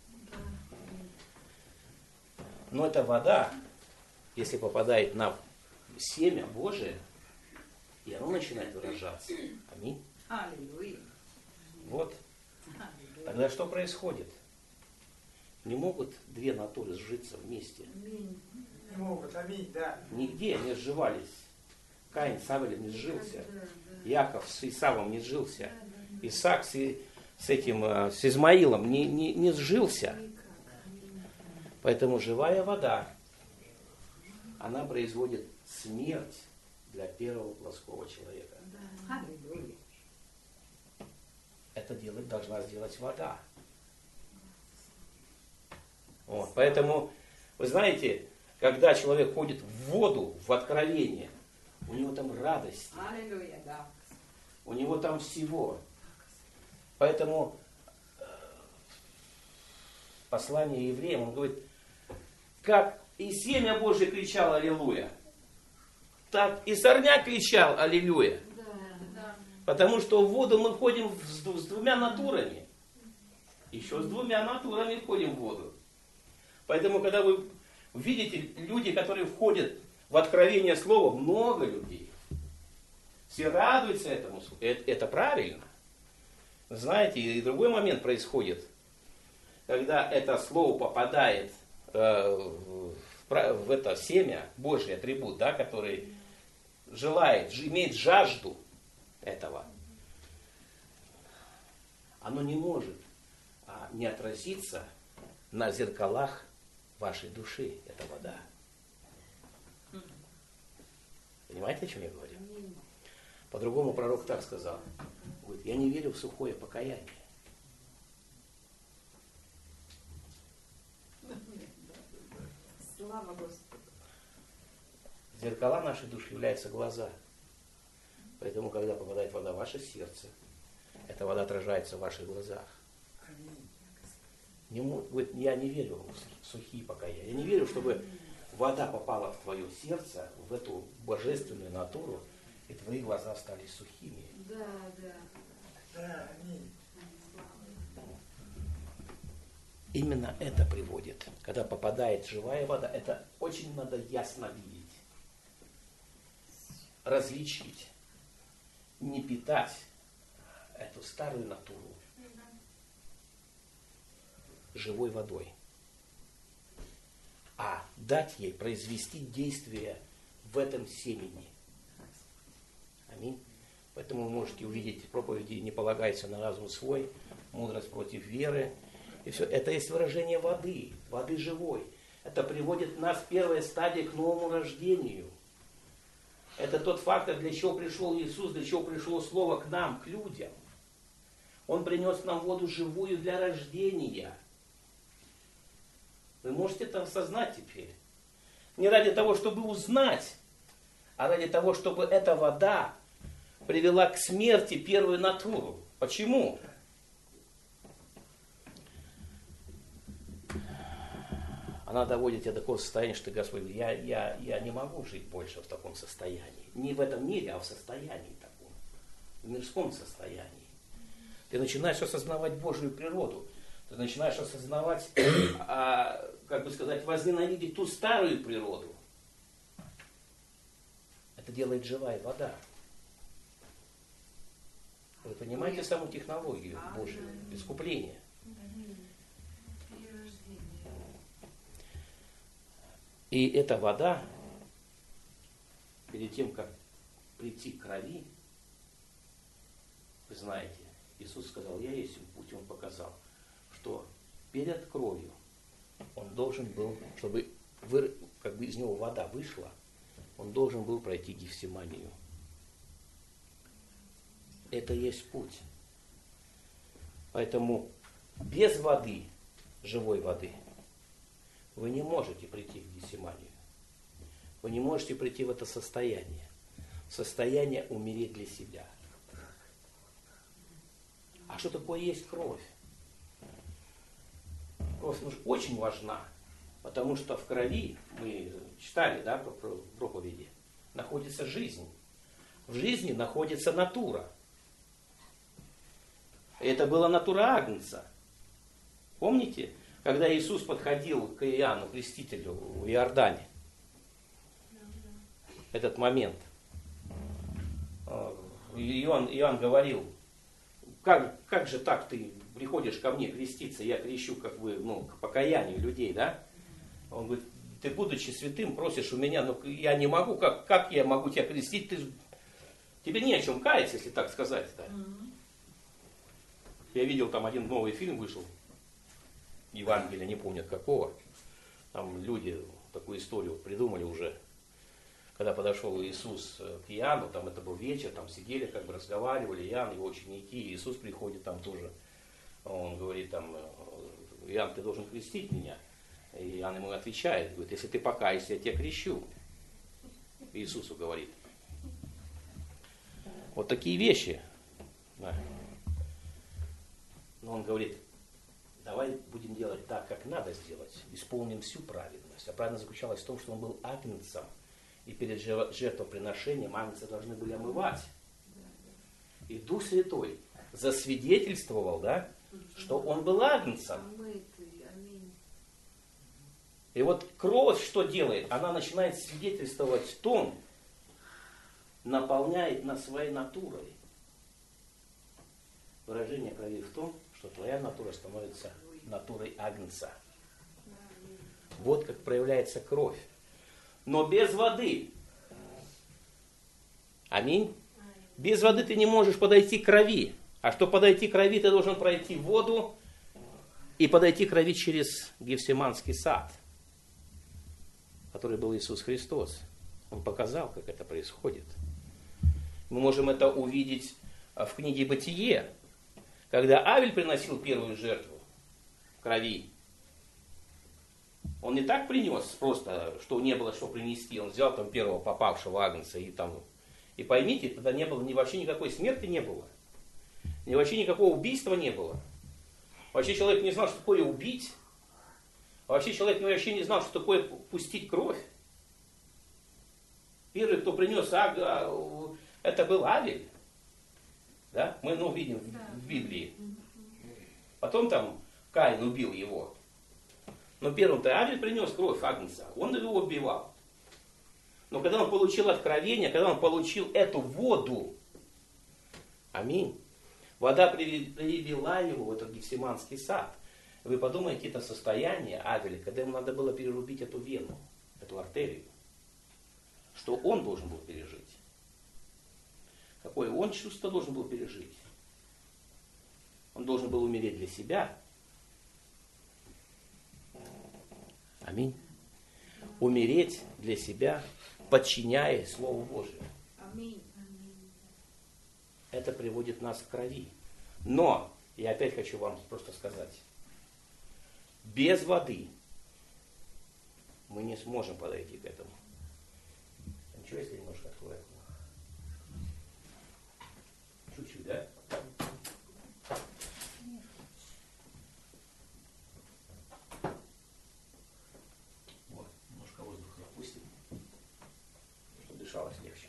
Но эта вода, если попадает на семя Божие, и оно начинает выражаться. Аминь. Аллилуйя. Вот. Тогда что происходит? Не могут две натуры сжиться вместе. Не могут, аминь, да. Нигде не сживались. Каин с Авелем не сжился. Яков с Исавом не сжился. Исаак с Измаилом не сжился. Поэтому живая вода, она производит смерть для первого плотского человека. Аллилуйя. Это должна сделать вода. Вот. Поэтому, вы знаете, когда человек ходит в воду, в откровение, у него там радость, Аллилуйя, да. у него там всего. Поэтому послание евреям, он говорит, как и семя Божие кричало аллилуйя, так и сорняк кричал аллилуйя. Потому что в воду мы входим с двумя натурами. Еще с двумя натурами входим в воду. Поэтому, когда вы видите люди, которые входят в откровение слова, много людей. Все радуются этому. Это правильно. Знаете, и другой момент происходит. Когда это слово попадает в это семя, Божий атрибут, да, который желает, имеет жажду этого, оно не может не отразится на зеркалах вашей души, эта вода. Понимаете, о чем я говорю? По-другому пророк так сказал. Говорит, я не верю в сухое покаяние. Слава Господу. Зеркала нашей души являются глаза. Поэтому, когда попадает вода в ваше сердце, эта вода отражается в ваших глазах. Говорит, я не верю в сухие покаяния. Я не верю, чтобы вода попала в твое сердце, в эту божественную натуру, и твои глаза стали сухими. Да. Именно это приводит. Когда попадает живая вода, это очень надо ясно видеть, различить, не питать эту старую натуру живой водой, а дать ей произвести действие в этом семени. Аминь. Поэтому вы можете увидеть, проповеди не полагаются на разум свой, мудрость против веры. И все. Это есть выражение воды, воды живой. Это приводит нас в первой стадии к новому рождению. Это тот фактор, для чего пришел Иисус, для чего пришло Слово к нам, к людям. Он принес нам воду живую для рождения. Вы можете это осознать теперь. Не ради того, чтобы узнать, а ради того, чтобы эта вода привела к смерти первую натуру. Почему? Она доводит тебя до такого состояния, что ты, Господь, я не могу жить больше в таком состоянии. Не в этом мире, а в состоянии таком. В мирском состоянии. Ты начинаешь осознавать Божию природу. Ты начинаешь осознавать, как бы сказать, возненавидеть ту старую природу. Это делает живая вода. Вы понимаете саму технологию Божию, искупления? И эта вода, перед тем, как прийти к крови, вы знаете, Иисус сказал, я есть путь, Он показал, что перед кровью Он должен был, чтобы как бы из него вода вышла, Он должен был пройти Гефсиманию. Это есть путь. Поэтому без воды, живой воды, вы не можете прийти в Гефсиманию. Вы не можете прийти в это состояние. Состояние умереть для себя. А что такое есть кровь? Кровь очень важна, потому что в крови, мы читали, да, про проповеди, находится жизнь. В жизни находится натура. Это была натура Агнца. Помните, когда Иисус подходил к Иоанну Крестителю в Иордане? Этот момент. Иоанн говорил, как же так ты приходишь ко мне креститься, я крещу как бы, к покаянию людей, да? Он говорит, ты, будучи святым, просишь у меня, но я не могу, как я могу тебя крестить? Тебе не о чем каяться, если так сказать-то. Я видел, там один новый фильм вышел, Евангелие, не помню от какого. Там люди такую историю придумали уже. Когда подошел Иисус к Иоанну, там это был вечер, там сидели, как бы разговаривали, Иоанн, его ученики, Иисус приходит там тоже. Он говорит там, Иоанн, ты должен крестить меня. И Иоанн ему отвечает, говорит, если ты покаешься, я тебя крещу. Иисусу говорит. Вот такие вещи. Да. Но он говорит, давай будем делать так, как надо сделать, исполним всю праведность. А праведность заключалась в том, что он был агнцем, и перед жертвоприношением агнцы должны были омывать. И Дух Святой засвидетельствовал, да, что он был агнцем. И вот кровь что делает? Она начинает свидетельствовать в том, наполняет нас своей натурой. Выражение крови в том, что твоя натура становится натурой агнца. Вот как проявляется кровь. Но без воды. Аминь. Без воды ты не можешь подойти к крови. А чтобы подойти к крови, ты должен пройти воду и подойти к крови через Гефсиманский сад, который был Иисус Христос. Он показал, как это происходит. Мы можем это увидеть в книге «Бытие», когда Авель приносил первую жертву крови. Он не так принес просто, что не было что принести. Он взял там первого попавшего агнца и поймите, тогда не было вообще никакой смерти не было. Вообще никакого убийства не было. Вообще человек не знал, что такое убить. Вообще человек вообще не знал, что такое пустить кровь. Первый, кто принес это был Авель. Да? Мы видим в Библии. Потом там Каин убил его. Но первым-то Авель принес кровь агнца. Он его убивал. Но когда он получил откровение, когда он получил эту воду, аминь, вода привела его в этот Гефсиманский сад. Вы подумайте, это состояние Авеля, когда ему надо было перерубить эту вену, эту артерию. Что он должен был пережить? Какое он чувство должен был пережить? Он должен был умереть для себя. Аминь. Умереть для себя, подчиняясь Слову Божию. Аминь. Это приводит нас к крови. Но, я опять хочу вам просто сказать, без воды мы не сможем подойти к этому. Ничего, если немножко открою? Чуть-чуть, да? Вот, немножко воздуха запустим, чтобы дышалось легче.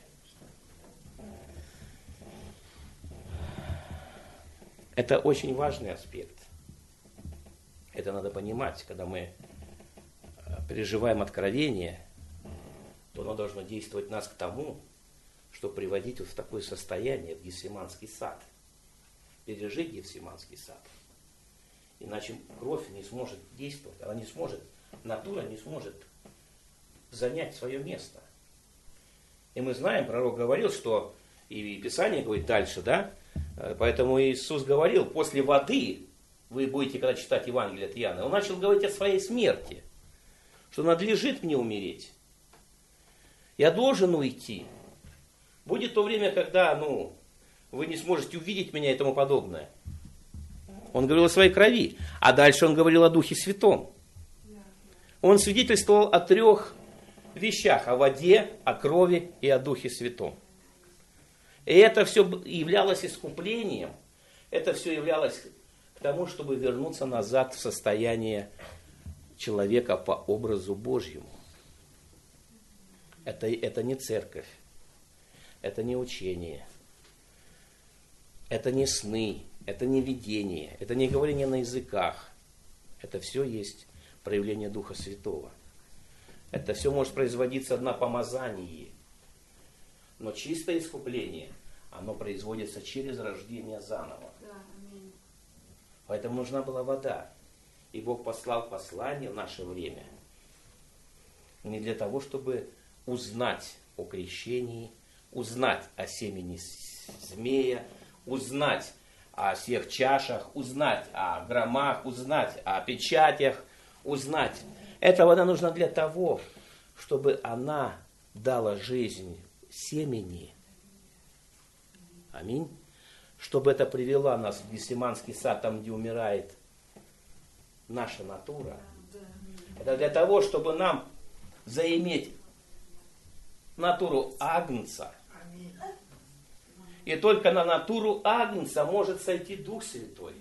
Это очень важный аспект. Это надо понимать, когда мы переживаем откровение, то оно должно действовать нас к тому, чтобы приводить вот в такое состояние, в Гефсиманский сад. Пережить Гефсиманский сад. Иначе кровь не сможет действовать, она не сможет, натура не сможет занять свое место. И мы знаем, пророк говорил, что, и Писание говорит дальше, да, поэтому Иисус говорил, после воды, вы будете, когда читать Евангелие от Иоанна, он начал говорить о своей смерти, что надлежит мне умереть. Я должен уйти. Будет то время, когда, вы не сможете увидеть меня и тому подобное. Он говорил о своей крови. А дальше он говорил о Духе Святом. Он свидетельствовал о 3 вещах. О воде, о крови и о Духе Святом. И это все являлось искуплением. Это все являлось к тому, чтобы вернуться назад в состояние человека по образу Божьему. Это не церковь. Это не учение. Это не сны. Это не видение. Это не говорение на языках. Это все есть проявление Духа Святого. Это все может производиться на помазании. Но чистое искупление, оно производится через рождение заново. Поэтому нужна была вода. И Бог послал послание в наше время. Не для того, чтобы узнать о крещении, узнать о семени змея, узнать о всех чашах, узнать о громах, узнать о печатях, узнать. Эта вода нужна для того, чтобы она дала жизнь семени. Аминь. Чтобы это привело нас в Гефсиманский сад, там, где умирает наша натура. Это для того, чтобы нам заиметь натуру агнца. И только на натуру агнца может сойти Дух Святой.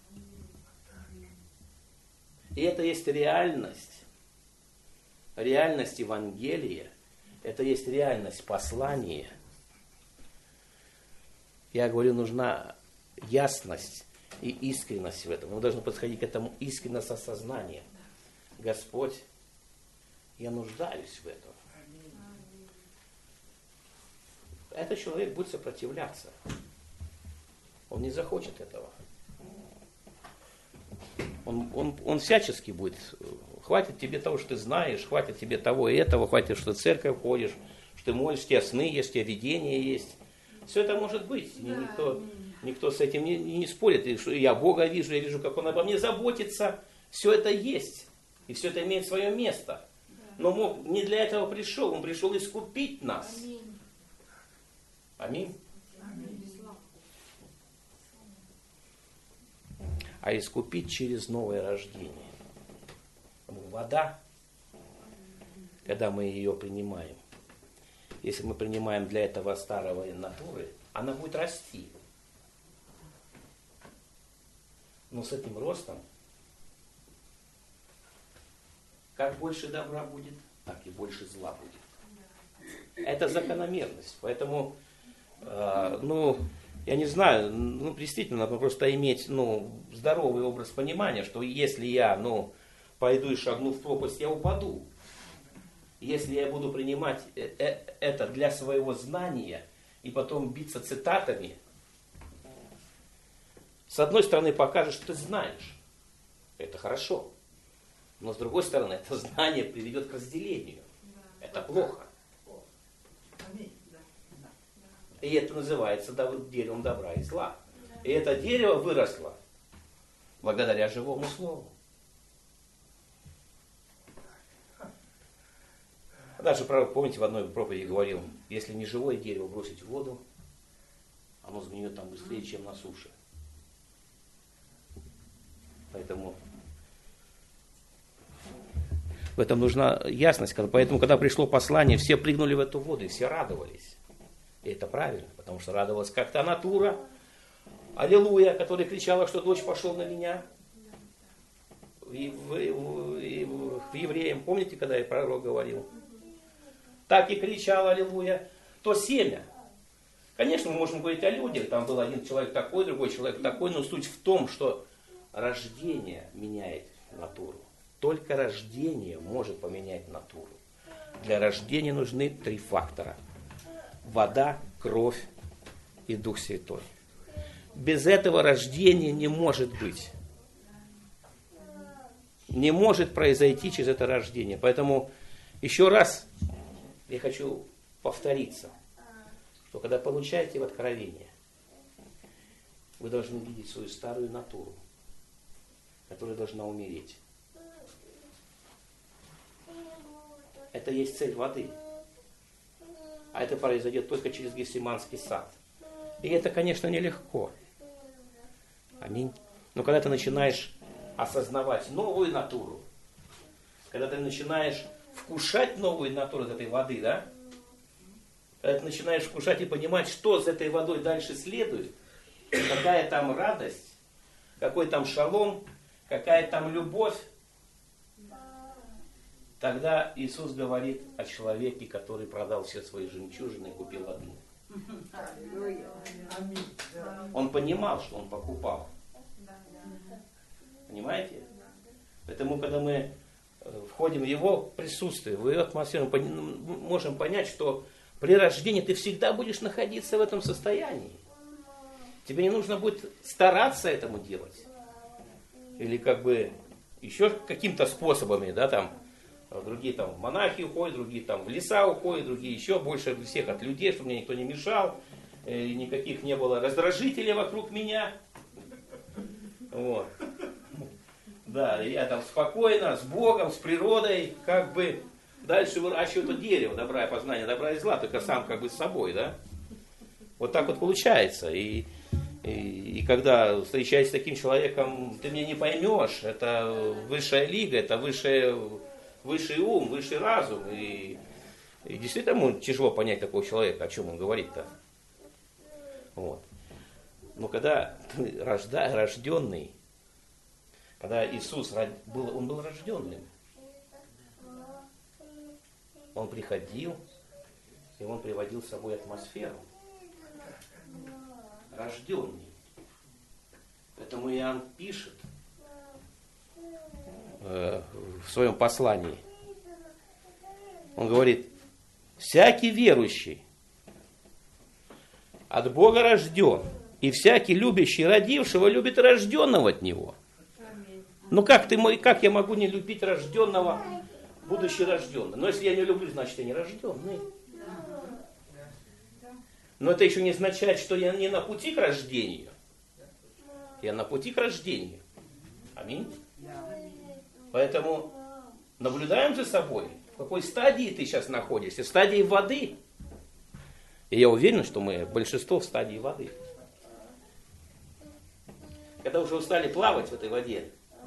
И это есть реальность. Реальность Евангелия. Это есть реальность послания. Я говорю, нужна ясность и искренность в этом. Мы должны подходить к этому искренне с осознанием. Господь, я нуждаюсь в этом. Этот человек будет сопротивляться. Он не захочет этого. Он всячески будет. Хватит тебе того, что ты знаешь, хватит тебе того и этого, хватит, что ты в церковь ходишь, что ты молишься, у тебя сны есть, у тебя видения есть. Все это может быть. И никто с этим не спорит. И что я Бога вижу, я вижу, как Он обо мне заботится. Все это есть. И все это имеет свое место. Но Бог не для этого пришел. Он пришел искупить нас. Аминь. А искупить через новое рождение. Вода, когда мы ее принимаем, если мы принимаем для этого старого натуры, она будет расти. Но с этим ростом, как больше добра будет, так и больше зла будет. Это закономерность. Поэтому, я не знаю, действительно, надо просто иметь, здоровый образ понимания, что если я, пойду и шагну в пропасть, я упаду. Если я буду принимать это для своего знания и потом биться цитатами, с одной стороны покажешь, что ты знаешь. Это хорошо. Но с другой стороны, это знание приведет к разделению. Это плохо. И это называется деревом добра и зла. И это дерево выросло благодаря живому слову. Даже, помните, в одной проповеди говорил, если не живое дерево бросить в воду, оно сгниет там быстрее, чем на суше. Поэтому в этом нужна ясность. Поэтому, когда пришло послание, все прыгнули в эту воду и все радовались. И это правильно, потому что радовалась как та натура, аллилуйя, которая кричала, что дочь пошел на меня. И в Евреям, помните, когда я пророк говорил? Так и кричал аллилуйя, то семя. Конечно, мы можем говорить о людях, там был один человек такой, другой человек такой, но суть в том, что рождение меняет натуру. Только рождение может поменять натуру. Для рождения нужны 3 фактора. Вода, кровь и Дух Святой. Без этого рождения не может быть. Не может произойти через это рождение. Поэтому еще раз я хочу повториться, что когда получаете в откровение, вы должны видеть свою старую натуру, которая должна умереть. Это есть цель воды. А это произойдет только через Гефсиманский сад. И это, конечно, нелегко. Аминь. Но когда ты начинаешь осознавать новую натуру, когда ты начинаешь вкушать новую натуру этой воды, да? Когда ты начинаешь вкушать и понимать, что с этой водой дальше следует, какая там радость, какой там шалом, какая там любовь, тогда Иисус говорит о человеке, который продал все свои жемчужины и купил одну. Он понимал, что он покупал. Понимаете? Поэтому, когда мы входим в его присутствие, в его атмосферу, мы можем понять, что при рождении ты всегда будешь находиться в этом состоянии. Тебе не нужно будет стараться этому делать. Или еще каким-то способами, да, там, другие там в монахи уходят, другие там в леса уходят, другие еще больше всех от людей, чтобы мне никто не мешал, никаких не было раздражителей вокруг меня. Вот. Да, я там спокойно, с Богом, с природой, дальше выращиваю это дерево, добра и познания, добра и зла, только сам с собой, да. Вот так вот получается. И когда встречаешься с таким человеком, ты меня не поймешь, это высшая лига, это высший ум, высший разум. И действительно тяжело понять такого человека, о чем он говорит-то. Вот. Но когда ты рожденный, когда Иисус он был рожденным, он приходил, и он приводил с собой атмосферу. Рожденный. Поэтому Иоанн пишет в своем послании. Он говорит, всякий верующий от Бога рожден, и всякий любящий родившего любит рожденного от Него. Ну как я могу не любить рожденного, будучи рожденным? Но если я не люблю, значит я не рожденный. Но это еще не означает, что я не на пути к рождению. Я на пути к рождению. Аминь. Поэтому наблюдаем за собой, в какой стадии ты сейчас находишься. В стадии воды. И я уверен, что мы большинство в стадии воды. Когда уже устали плавать в этой воде,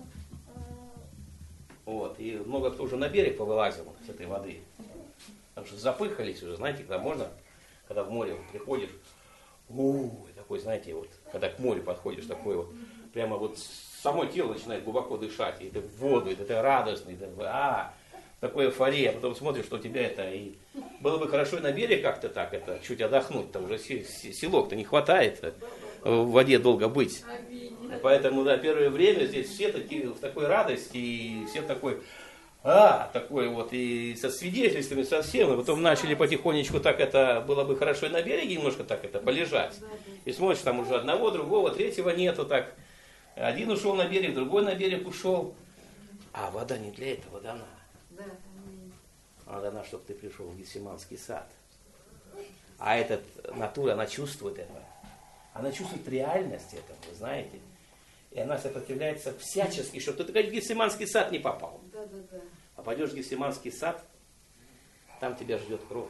вот, и много кто уже на берег повылазил с этой воды, потому что запыхались уже, знаете, когда можно, когда в море вот приходишь, такой, знаете, вот, когда к морю подходишь, такой вот, прямо вот само тело начинает глубоко дышать, и ты в воду, и ты радостный, такой эйфория, а потом смотришь, что у тебя это, и было бы хорошо и на берег как-то так, это, чуть отдохнуть, там уже силок-то не хватает в воде долго быть. Поэтому, да, первое время здесь все такие в такой радости, и все такой вот, и со свидетельствами совсем, и потом начали потихонечку так это, было бы хорошо и на береге немножко так это, полежать. И смотришь, там уже одного, другого, третьего нету, так, один ушел на берег, другой на берег ушел, а вода не для этого дана. Она дана, чтобы ты пришел в Гефсиманский сад. А эта натура, она чувствует это. Она чувствует реальность этого, вы знаете. И она сопротивляется всячески, чтобы ты в Гефсиманский сад не попал. А пойдешь в Гефсиманский сад, там тебя ждет кровь.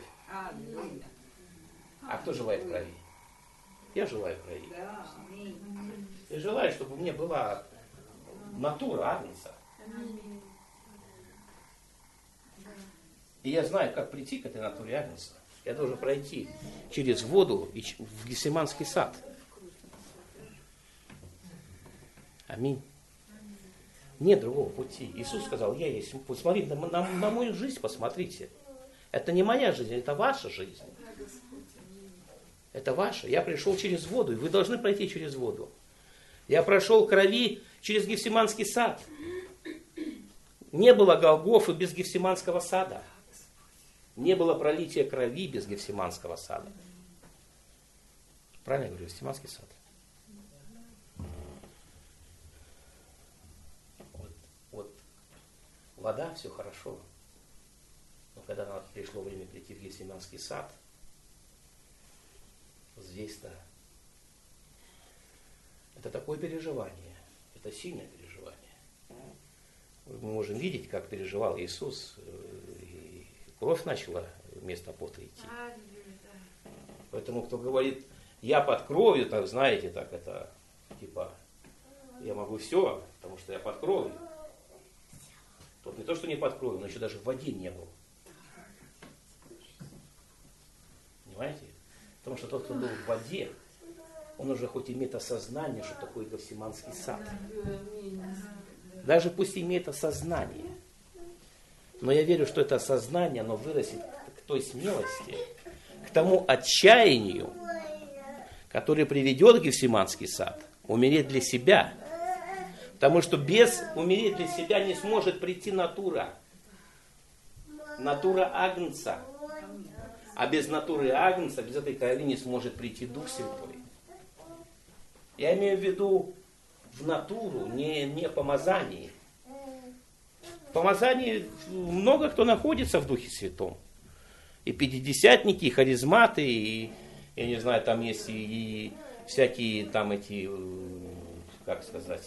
А кто желает крови? Я желаю крови. Я желаю, чтобы у меня была натура агнца. И я знаю, как прийти к этой натуре агнца. Я должен пройти через воду в Гефсиманский сад. Аминь. Нет другого пути. Иисус сказал, я есть. Посмотрите на мою жизнь, посмотрите. Это не моя жизнь, это ваша жизнь. Это ваша. Я пришел через воду, и вы должны пройти через воду. Я прошел крови через Гефсиманский сад. Не было Голгофы без Гефсиманского сада. Не было пролития крови без Гефсиманского сада. Правильно я говорю, Гефсиманский сад. Вот вода, все хорошо. Но когда нам пришло время прийти в Гефсиманский сад, здесь-то это такое переживание. Это сильное переживание. Мы можем видеть, как переживал Иисус. И кровь начала вместо пота идти. Поэтому, кто говорит, я под кровью, так знаете, так это, типа, я могу все, потому что я под кровью. Тот не то, что не под кровью, но еще даже в воде не был. Понимаете? Потому что тот, кто был в воде, он уже хоть имеет осознание, что такое Гефсиманский сад. Даже пусть имеет осознание. Но я верю, что это осознание, оно вырастет к той смелости, к тому отчаянию, который приведет в Гефсиманский сад, умереть для себя. Потому что без умереть для себя не сможет прийти натура. Натура агнца. А без натуры агнца, без этой крови не сможет прийти Дух Святой. Я имею в виду в натуру, не помазание. В помазании много кто находится в Духе Святом. И пятидесятники, и харизматы, и, я не знаю, там есть и всякие там эти, как сказать,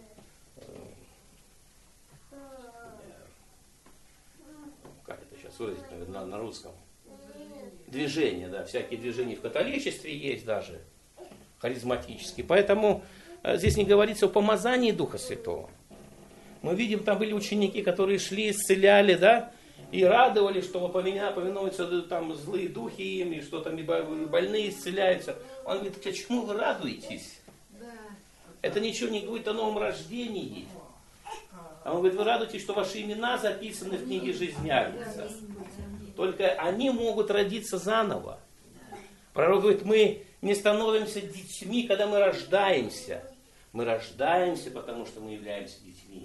как это сейчас выразить на русском? Движения, да, всякие движения в католичестве есть даже, харизматические. Поэтому здесь не говорится о помазании Духа Святого. Мы видим, там были ученики, которые шли, исцеляли, да, и радовались, что повинуются там злые духи им, и что там и больные исцеляются. Он говорит, а чему вы радуетесь? Это ничего не говорит о новом рождении. А он говорит, вы радуетесь, что ваши имена записаны в книге жизни Агнца. Только они могут родиться заново. Пророк говорит, мы не становимся детьми, когда мы рождаемся. Мы рождаемся, потому что мы являемся детьми.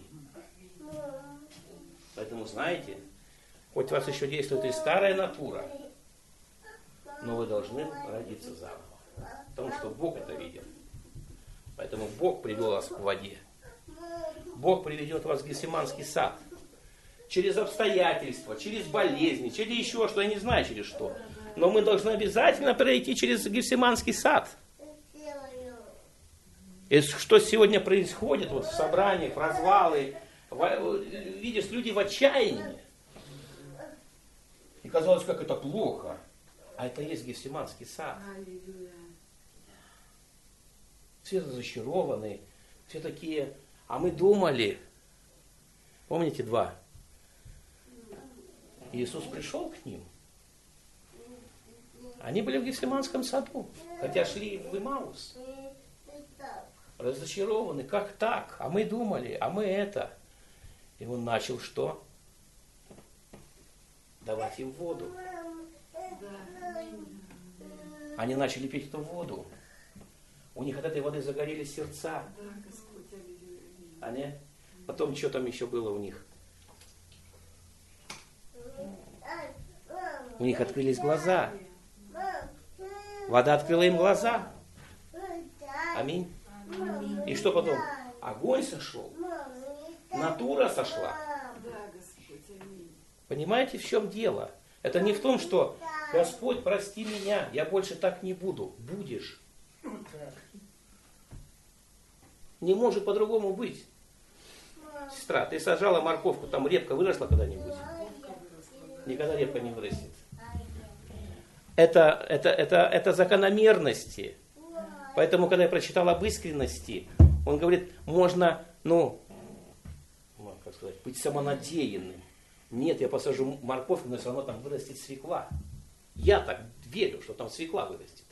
Поэтому, знаете, хоть у вас еще действует и старая натура, но вы должны родиться заново. Потому что Бог это видел. Поэтому Бог привел вас к воде. Бог приведет вас в Гефсиманский сад. Через обстоятельства, через болезни, через еще что, я не знаю через что. Но мы должны обязательно пройти через Гефсиманский сад. И что сегодня происходит вот в собраниях, в развалы, видишь, люди в отчаянии. И казалось, как это плохо. А это есть Гефсиманский сад. Все разочарованы, все такие. А мы думали, помните 2? Иисус пришел к ним. Они были в Гефсиманском саду, хотя шли в Имаус. Разочарованы, как так? А мы думали, а мы это. И он начал что? Давать им воду. Они начали пить эту воду. У них от этой воды загорелись сердца. Они? Потом что там еще было у них? У них открылись глаза. Вода открыла им глаза. Аминь. И что потом? Огонь сошел. Натура сошла. Понимаете, в чем дело? Это не в том, что Господь, прости меня, я больше так не буду. Будешь. Не может по-другому быть. Сестра, ты сажала морковку, там репка выросла когда-нибудь? Никогда репка не вырастет. Это закономерности. Поэтому, когда я прочитал об искренности, он говорит, можно, как сказать, быть самонадеянным. Нет, я посажу морковку, но все равно там вырастет свекла. Я так верю, что там свекла вырастет.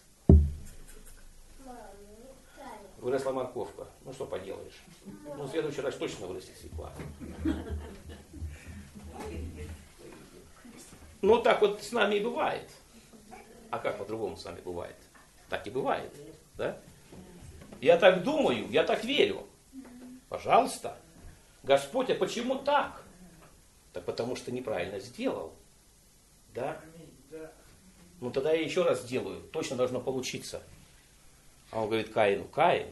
Выросла морковка. Ну что поделаешь? В следующий раз точно вырастет свекла. Так вот с нами и бывает. А как по-другому с нами бывает? Так и бывает. Да? Я так думаю, я так верю. Пожалуйста. Господь, а почему так? Так потому что неправильно сделал. Да? Тогда я еще раз сделаю. Точно должно получиться. А он говорит Каину, Каин,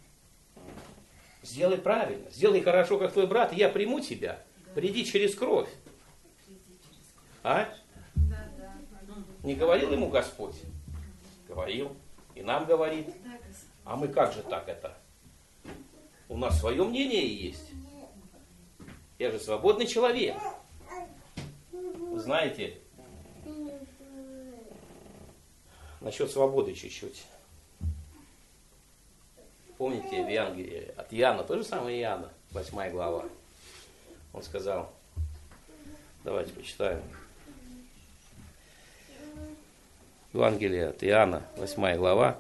сделай правильно, сделай хорошо, как твой брат, и я приму тебя. Приди через кровь. А? Не говорил ему Господь? Говорил. И нам говорит. А мы как же так это? У нас свое мнение есть. Я же свободный человек. Вы знаете, насчет свободы чуть-чуть. Помните в Евангелии от Иоанна, то же самое Иоанна, 8 глава. Он сказал, давайте почитаем. Евангелие от Иоанна, 8 глава.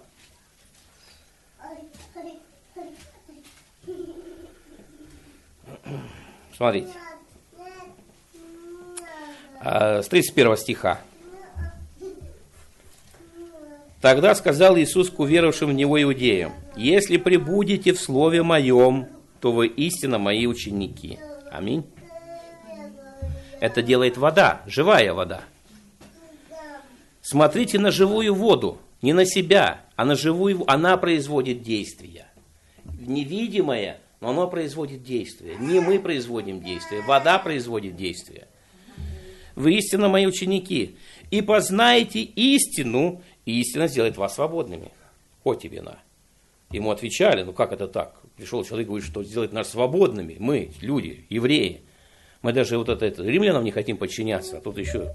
Смотрите. С 31 стиха. Тогда сказал Иисус к уверовавшим в Него иудеям, если пребудете в Слове Моем, то вы истинно Мои ученики. Аминь. Это делает вода, живая вода. Смотрите на живую воду, не на себя, а на живую. Она производит действия. Невидимое, но оно производит действия. Не мы производим действия, вода производит действия. Вы истинно Мои ученики. И познаете истину, и истина сделает вас свободными. О тебе на. Ему отвечали, как это так? Пришел человек и говорит, что сделает нас свободными. Мы, люди, евреи. Мы даже римлянам не хотим подчиняться. А тут еще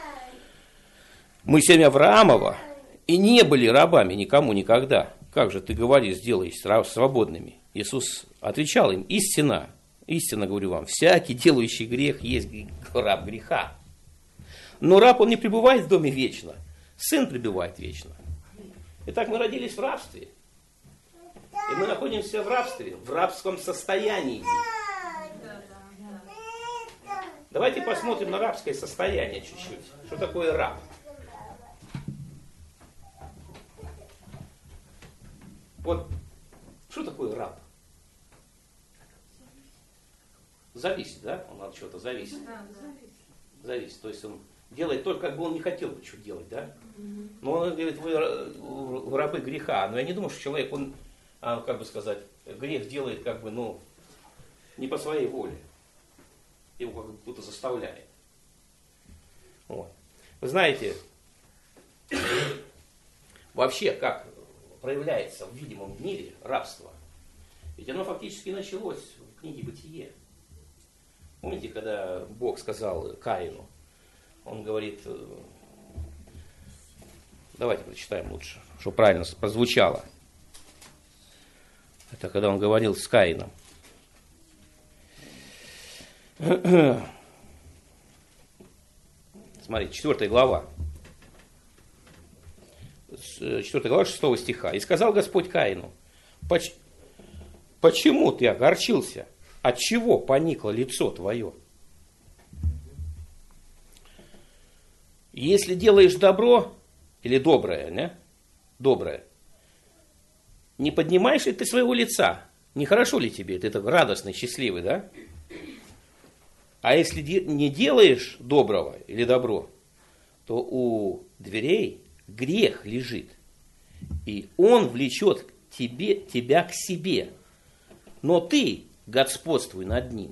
мы семя Авраамова и не были рабами никому никогда. Как же ты говоришь, сделай свободными? Иисус отвечал им, истина, говорю вам, всякий делающий грех есть раб греха. Но раб, он не пребывает в доме вечно, сын пребывает вечно. Итак, мы родились в рабстве. И мы находимся в рабстве, в рабском состоянии. Давайте посмотрим на рабское состояние чуть-чуть. Что такое раб? Вот, что такое раб? Зависит, да? Он от чего-то зависит. Зависит. То есть он делает только, как бы он не хотел бы что делать, да? Но он говорит, вы рабы греха. Но я не думаю, что человек, он, как бы сказать, грех делает как бы, не по своей воле. Его как будто заставляет. Вот. Вы знаете, вообще как проявляется в видимом мире рабство, ведь оно фактически началось в книге «Бытие». Помните, когда Бог сказал Каину, он говорит, давайте прочитаем лучше, чтобы правильно прозвучало. Это когда он говорил с Каином. Смотрите, 4 глава. 4 глава 6 стиха. «И сказал Господь Каину, почему ты огорчился? Отчего поникло лицо твое? Если делаешь добро или доброе, не? Доброе, не поднимаешь ли ты своего лица? Нехорошо ли тебе? Ты так радостный, счастливый, да? А если не делаешь доброго или добро, то у дверей грех лежит, и он влечет тебя к себе, но ты господствуй над ним».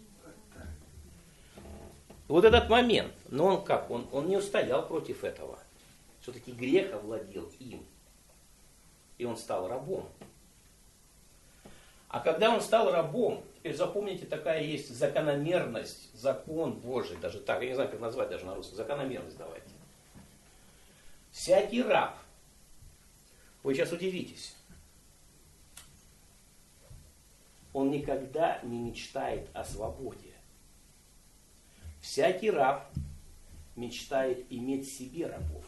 Вот этот момент, но он как? Он не устоял против этого. Все-таки грех овладел им, и он стал рабом. А когда он стал рабом, теперь запомните, такая есть закономерность, закон Божий, даже так, я не знаю, как назвать даже на русском, закономерность давайте. Всякий раб, вы сейчас удивитесь, он никогда не мечтает о свободе. Всякий раб мечтает иметь себе рабов.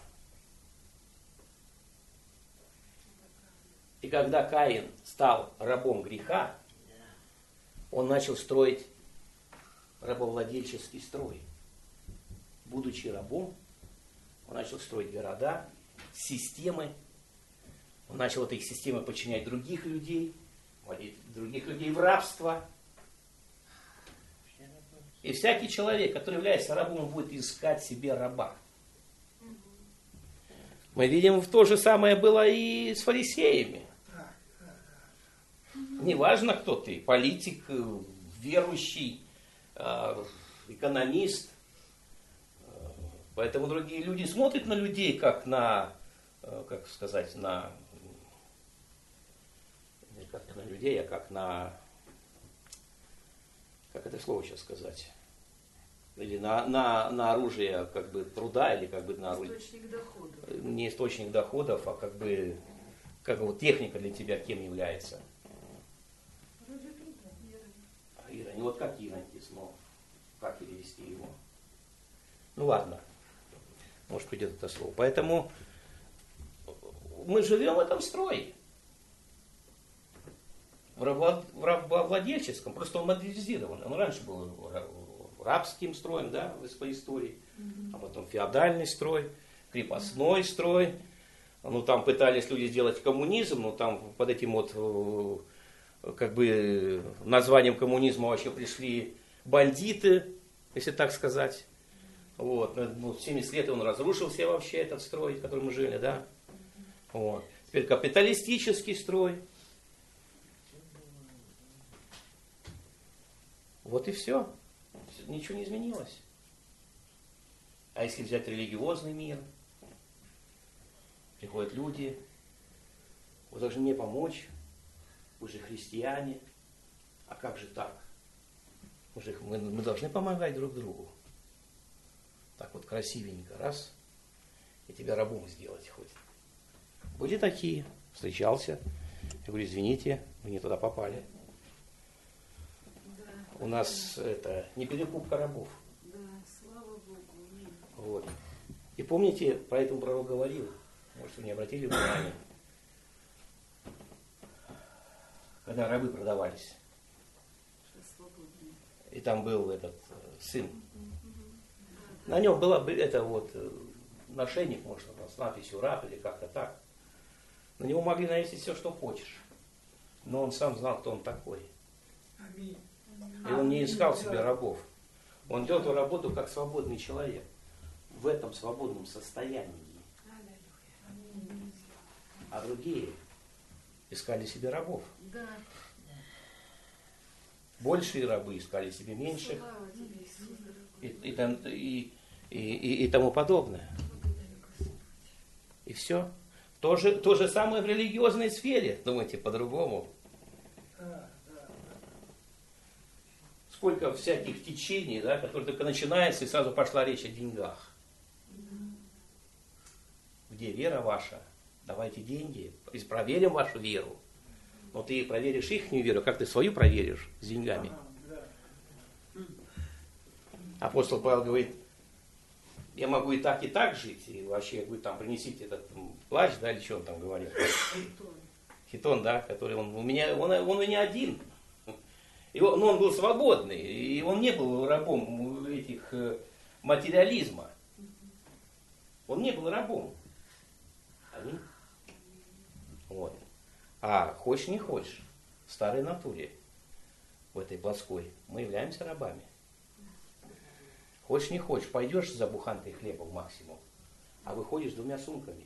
И когда Каин стал рабом греха, он начал строить рабовладельческий строй. Будучи рабом, он начал строить города, системы. Он начал этой системой подчинять других людей, вводить других людей в рабство. И всякий человек, который является рабом, он будет искать себе раба. Мы видим, то же самое было и с фарисеями. Неважно, кто ты, политик, верующий, экономист. Поэтому другие люди смотрят на людей, как на, как сказать, не как на людей, а как на, как это слово сейчас сказать, или на оружие как бы труда, или как бы на оружие. Источник доходов. Не источник доходов, а как бы вот техника для тебя кем является? Ирань. Вот как Ирань но как перевести его? Ну ладно, может придет это слово. Поэтому мы живем в этом строе. В рабовладельческом, просто он модернизирован. Он раньше был рабским строем, да, по истории, а потом феодальный строй, крепостной строй. Ну, там пытались люди сделать коммунизм, но там под этим вот как бы названием коммунизма вообще пришли бандиты, если так сказать. Вот. Ну, 70 лет он разрушился вообще, этот строй, в котором мы жили, да. Вот. Теперь капиталистический строй. Вот и все. Ничего не изменилось. А если взять религиозный мир, приходят люди, вы должны мне помочь, вы же христиане, а как же так? Мы должны помогать друг другу. Так вот красивенько, раз, и тебя рабом сделать хоть. Были такие, встречался, я говорю, извините, вы не туда попали. Да. У нас это не перекупка рабов. Да, слава Богу. Вот. И помните, про это пророк говорил, может, вы не обратили внимания, когда рабы продавались. И там был этот сын. На нем была это вот нашейник, может, с надписью раб или как-то так. На него могли навесить все, что хочешь. Но он сам знал, кто он такой. И он не искал себе рабов. Он делал эту работу как свободный человек. В этом свободном состоянии. А другие искали себе рабов. Да. Большие рабы искали себе меньших. Слава тебе, Иисус, И тому подобное. И все. То же самое в религиозной сфере. Думаете, по-другому? Сколько всяких течений, да, которые только начинаются, и сразу пошла речь о деньгах. Где вера ваша? Давайте деньги, проверим вашу веру. Но ты проверишь их веру, как ты свою проверишь с деньгами? Апостол Павел говорит, я могу и так жить, и вообще, говорит, там, принесите этот плащ, да, или что он там говорит? Хитон, да, который он у меня один. Но он был свободный, и он не был рабом этих материализма. Он не был рабом. Аминь. Вот. А хочешь не хочешь, в старой натуре, в этой плоской, мы являемся рабами. Хочешь не хочешь, пойдешь за буханкой хлеба в Максимум, а выходишь с 2 сумками.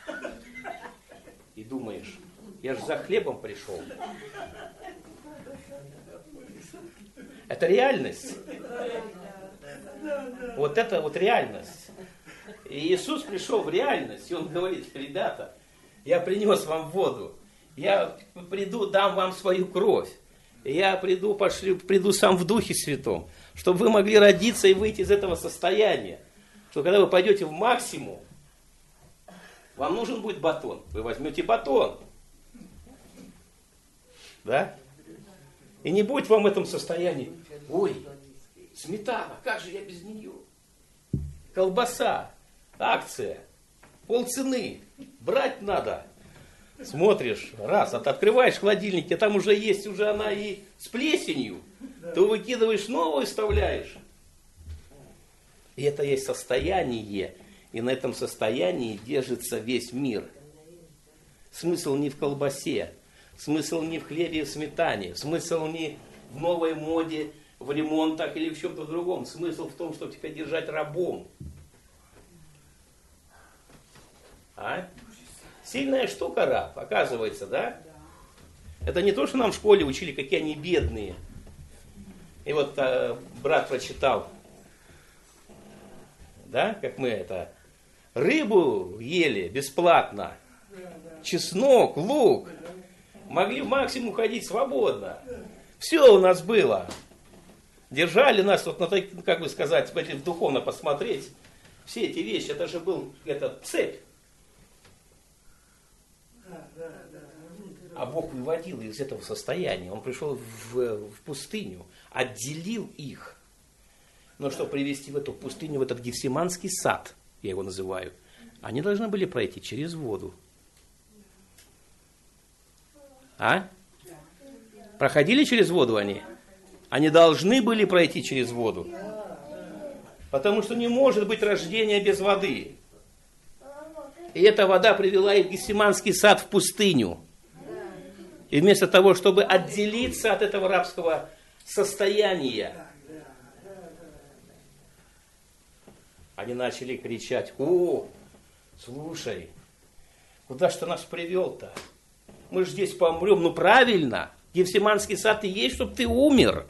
И думаешь, я же за хлебом пришел. Это реальность. Вот это вот реальность. И Иисус пришел в реальность, и Он говорит, ребята, я принес вам воду, я приду, дам вам свою кровь, я приду сам в Духе Святом, чтобы вы могли родиться и выйти из этого состояния. Что когда вы пойдете в Максимум, вам нужен будет батон, вы возьмете батон. Да? И не будет вам в этом состоянии, ой, сметана, как же я без нее? Колбаса, акция, полцены, брать надо. Смотришь, раз, открываешь холодильник, а там уже есть, уже она и с плесенью, то выкидываешь новую, вставляешь. И это есть состояние, и на этом состоянии держится весь мир. Смысл не в колбасе, смысл не в хлебе и в сметане, смысл не в новой моде, в ремонтах или в чем-то другом. Смысл в том, чтобы тебя держать рабом. А? Сильная штука раб, оказывается, да? Это не то, что нам в школе учили, какие они бедные. И вот брат прочитал, да, как мы это, рыбу ели бесплатно, чеснок, лук, могли в Максимум ходить свободно. Все у нас было. Держали нас, вот на таких, как бы сказать, духовно посмотреть, все эти вещи, это же был цепь. А Бог выводил их из этого состояния. Он пришел в пустыню, отделил их. Но чтобы привести в эту пустыню, в этот Гефсиманский сад, я его называю, они должны были пройти через воду. А? Проходили через воду они? Они должны были пройти через воду. Потому что не может быть рождения без воды. И эта вода привела их в Гефсиманский сад, в пустыню. И вместо того, чтобы отделиться от этого рабского состояния, они начали кричать: о, слушай, куда ж ты нас привел-то? Мы же здесь помрем. Ну правильно, Гефсиманский сад и есть, чтобы ты умер.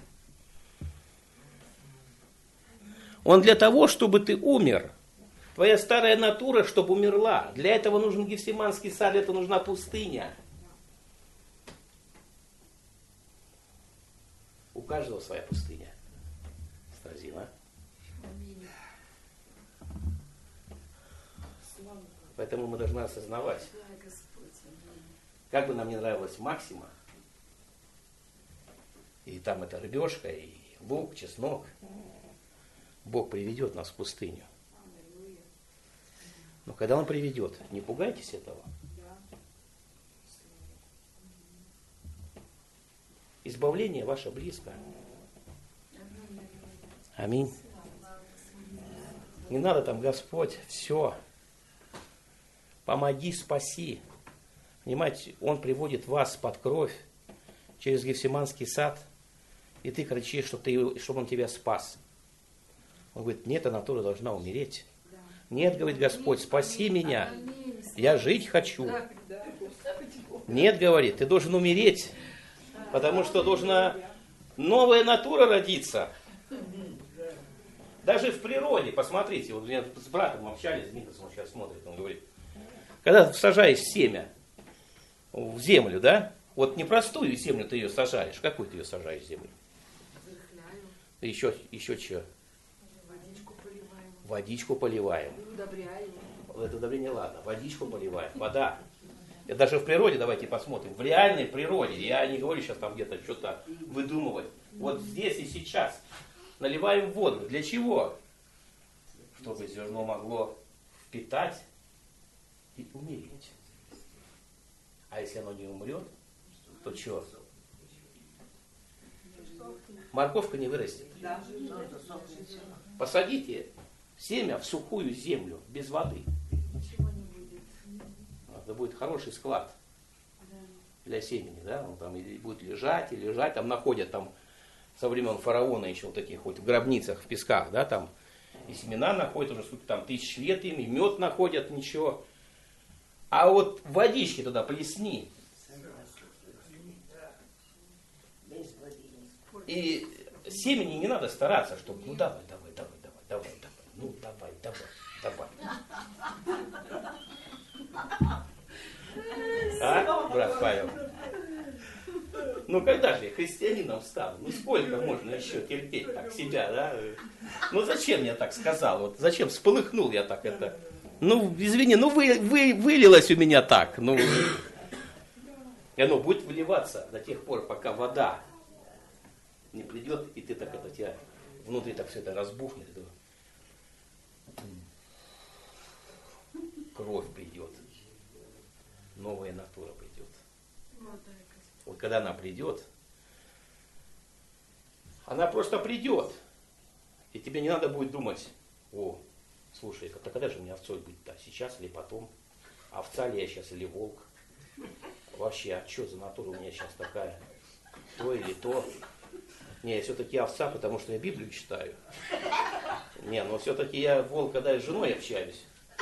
Он для того, чтобы ты умер. Твоя старая натура, чтобы умерла. Для этого нужен Гефсиманский сад, для этого нужна пустыня. У каждого своя пустыня. Стразина. Поэтому мы должны осознавать, как бы нам не нравилась Максима, и там эта рыбешка, и лук, чеснок, Бог приведет нас в пустыню. Но когда Он приведет, не пугайтесь этого. Избавление ваше близко. Аминь. Не надо там, Господь, все. Помоги, спаси. Понимаете, Он приводит вас под кровь через Гефсиманский сад, и ты кричишь, чтобы Он тебя спас. Он говорит: нет, эта натура должна умереть. Нет, говорит Господь, спаси меня. Я жить хочу. Нет, говорит, ты должен умереть. Потому что должна новая натура родиться. Даже в природе, посмотрите, вот меня с братом общались, Николас, он сейчас смотрит, он говорит, Когда сажаешь семя в землю, да? Вот непростую землю ты ее сажаешь. Какую ты ее сажаешь землю? Взрыхляю, Еще что? водичку поливаем, Водичку поливаем. удобряю. Это удобрение, ладно. Водичку поливаем. Вода. И даже в природе, давайте посмотрим. В реальной природе, я не говорю сейчас там где-то что-то выдумывать. Вот здесь и сейчас наливаем воду. Для чего? Чтобы зерно могло впитать и умереть. А если оно не умрет, то что? Морковка не вырастет. Посадите семя в сухую землю, без воды. Ничего не будет. Это будет хороший склад Да. для семени, да? Он там и будет лежать, и лежать. Там находят там со времен фараона еще вот таких вот в гробницах, в песках, да, там и семена находят уже сколько там, 1000 лет им, и мед находят, ничего. А вот водички туда плесни. И семени не надо стараться, чтобы, ну давай, ну давай. А, брат Павел? Ну когда же я христианином стану? Ну сколько можно еще терпеть так себя, да? Ну зачем я так сказал? Вот зачем вспыхнул я так это? Ну извини, ну вылилось у меня так. Ну, и оно будет выливаться до тех пор, пока вода не придет, и ты так это, тебя внутри так все это разбухнет. Кровь придет. Новая натура придет. Вот когда она придет, она просто придет. И тебе не надо будет думать, о, слушай, когда же мне овцой быть-то? Сейчас или потом? Овца ли я сейчас или волк? Вообще, а что за натура у меня сейчас такая? То или то? Не, я все-таки овца, потому что я Библию читаю. Не, но все-таки я волк, когда я с женой общаюсь.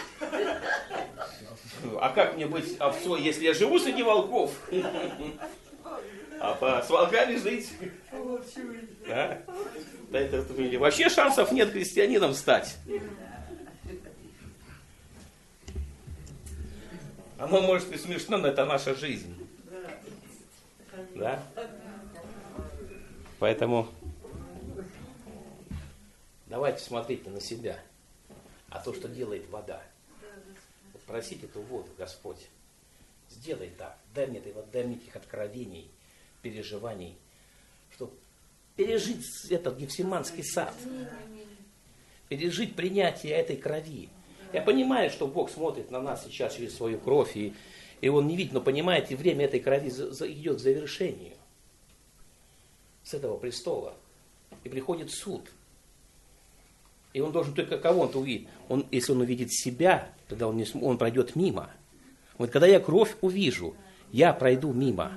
А как мне быть овцой, если я живу среди волков? А с волками жить? А? Да это вообще шансов нет христианином стать. Оно может и смешно, но это наша жизнь. Да? Поэтому давайте смотрите на себя. А то, что делает вода. Просить эту воду, Господь, сделай так. Дай мне этих откровений, переживаний, чтобы пережить этот Гефсиманский сад. Пережить принятие этой крови. Я понимаю, что Бог смотрит на нас сейчас через свою кровь, и Он не видит, но понимаете, время этой крови идет к завершению. С этого престола. И приходит суд. И он должен только кого-то увидеть. Если он увидит себя, тогда он пройдет мимо. Вот когда я кровь увижу, я пройду мимо.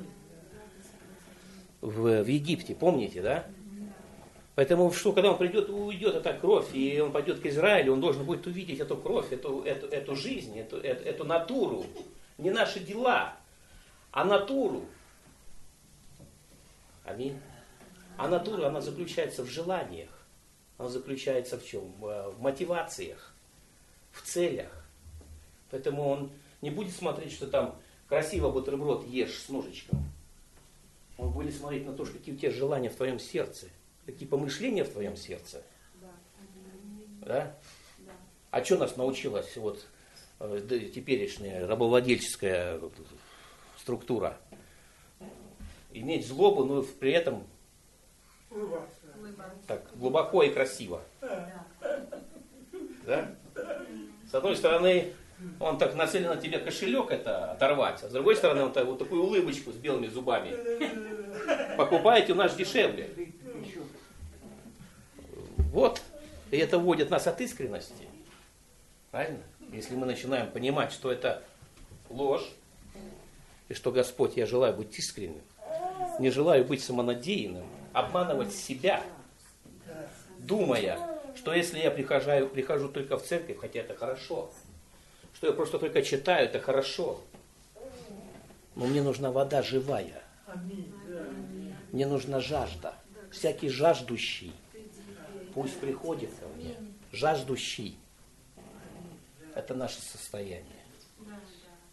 В Египте, помните, да? Поэтому, что, когда он придет, уйдет эта кровь, и он пойдет к Израилю, он должен будет увидеть эту кровь, эту жизнь, эту натуру. Не наши дела, а натуру. Аминь. А натура, она заключается в желаниях. Она заключается в чем? В мотивациях, в целях. Поэтому он не будет смотреть, что там красиво бутерброд ешь с ножичком. Он будет смотреть на то, что какие у тебя желания в твоем сердце, какие помышления в твоем сердце. Да? А что нас научилась вот теперешняя рабовладельческая структура? Иметь злобу, но при этом так глубоко и красиво. Да? С одной стороны, он так нацелен на тебе кошелек это оторвать, а с другой стороны, он вот такую улыбочку с белыми зубами. Покупаете у нас дешевле. Вот. И это вводит нас от искренности. Правильно? Если мы начинаем понимать, что это ложь, и что, Господь, я желаю быть искренним, не желаю быть самонадеянным, обманывать себя, думая, что если я прихожу только в церковь, хотя это хорошо, что я просто только читаю, это хорошо, но мне нужна вода живая, мне нужна жажда. Всякий жаждущий, пусть приходит ко мне, жаждущий. Это наше состояние.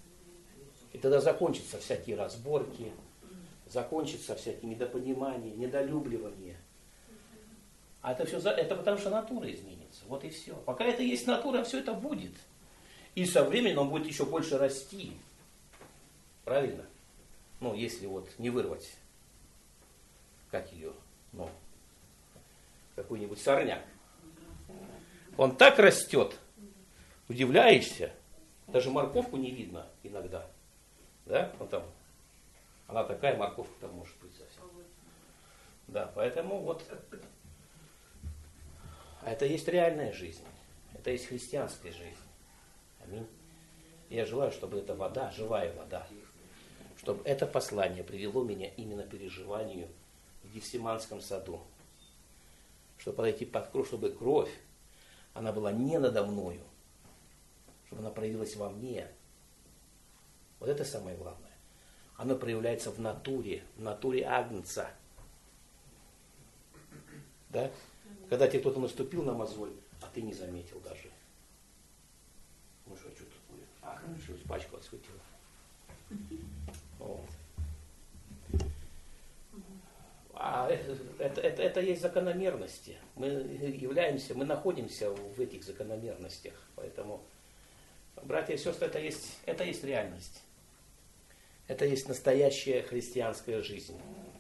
тогда закончатся всякие разборки, закончатся всякие недопонимания, недолюбливания. А это все это потому, что натура изменится. Вот и все. Пока это есть натура, все это будет. И со временем он будет еще больше расти. Правильно? Ну, если вот не вырвать, как ее, ну, какой-нибудь сорняк. Он так растет, удивляешься, даже морковку не видно иногда. Да? Вот там, она такая, морковка там может быть совсем. Да, поэтому вот, это есть реальная жизнь, это есть христианская жизнь. Аминь. Я желаю, чтобы эта вода, живая вода, чтобы это послание привело меня именно к переживанию в Гефсиманском саду. Чтобы подойти под кровь, чтобы кровь, она была не надо мною, чтобы она проявилась во мне. Вот это самое главное. Оно проявляется в натуре агнца. Да? Когда тебе кто-то наступил на мозоль, а ты не заметил даже. Ну что тут будет? А, хорошо, испачкалась, вытела. Вот. А это есть закономерности. Мы находимся в этих закономерностях. Поэтому, братья и сестры, это есть реальность. Это есть настоящая христианская жизнь.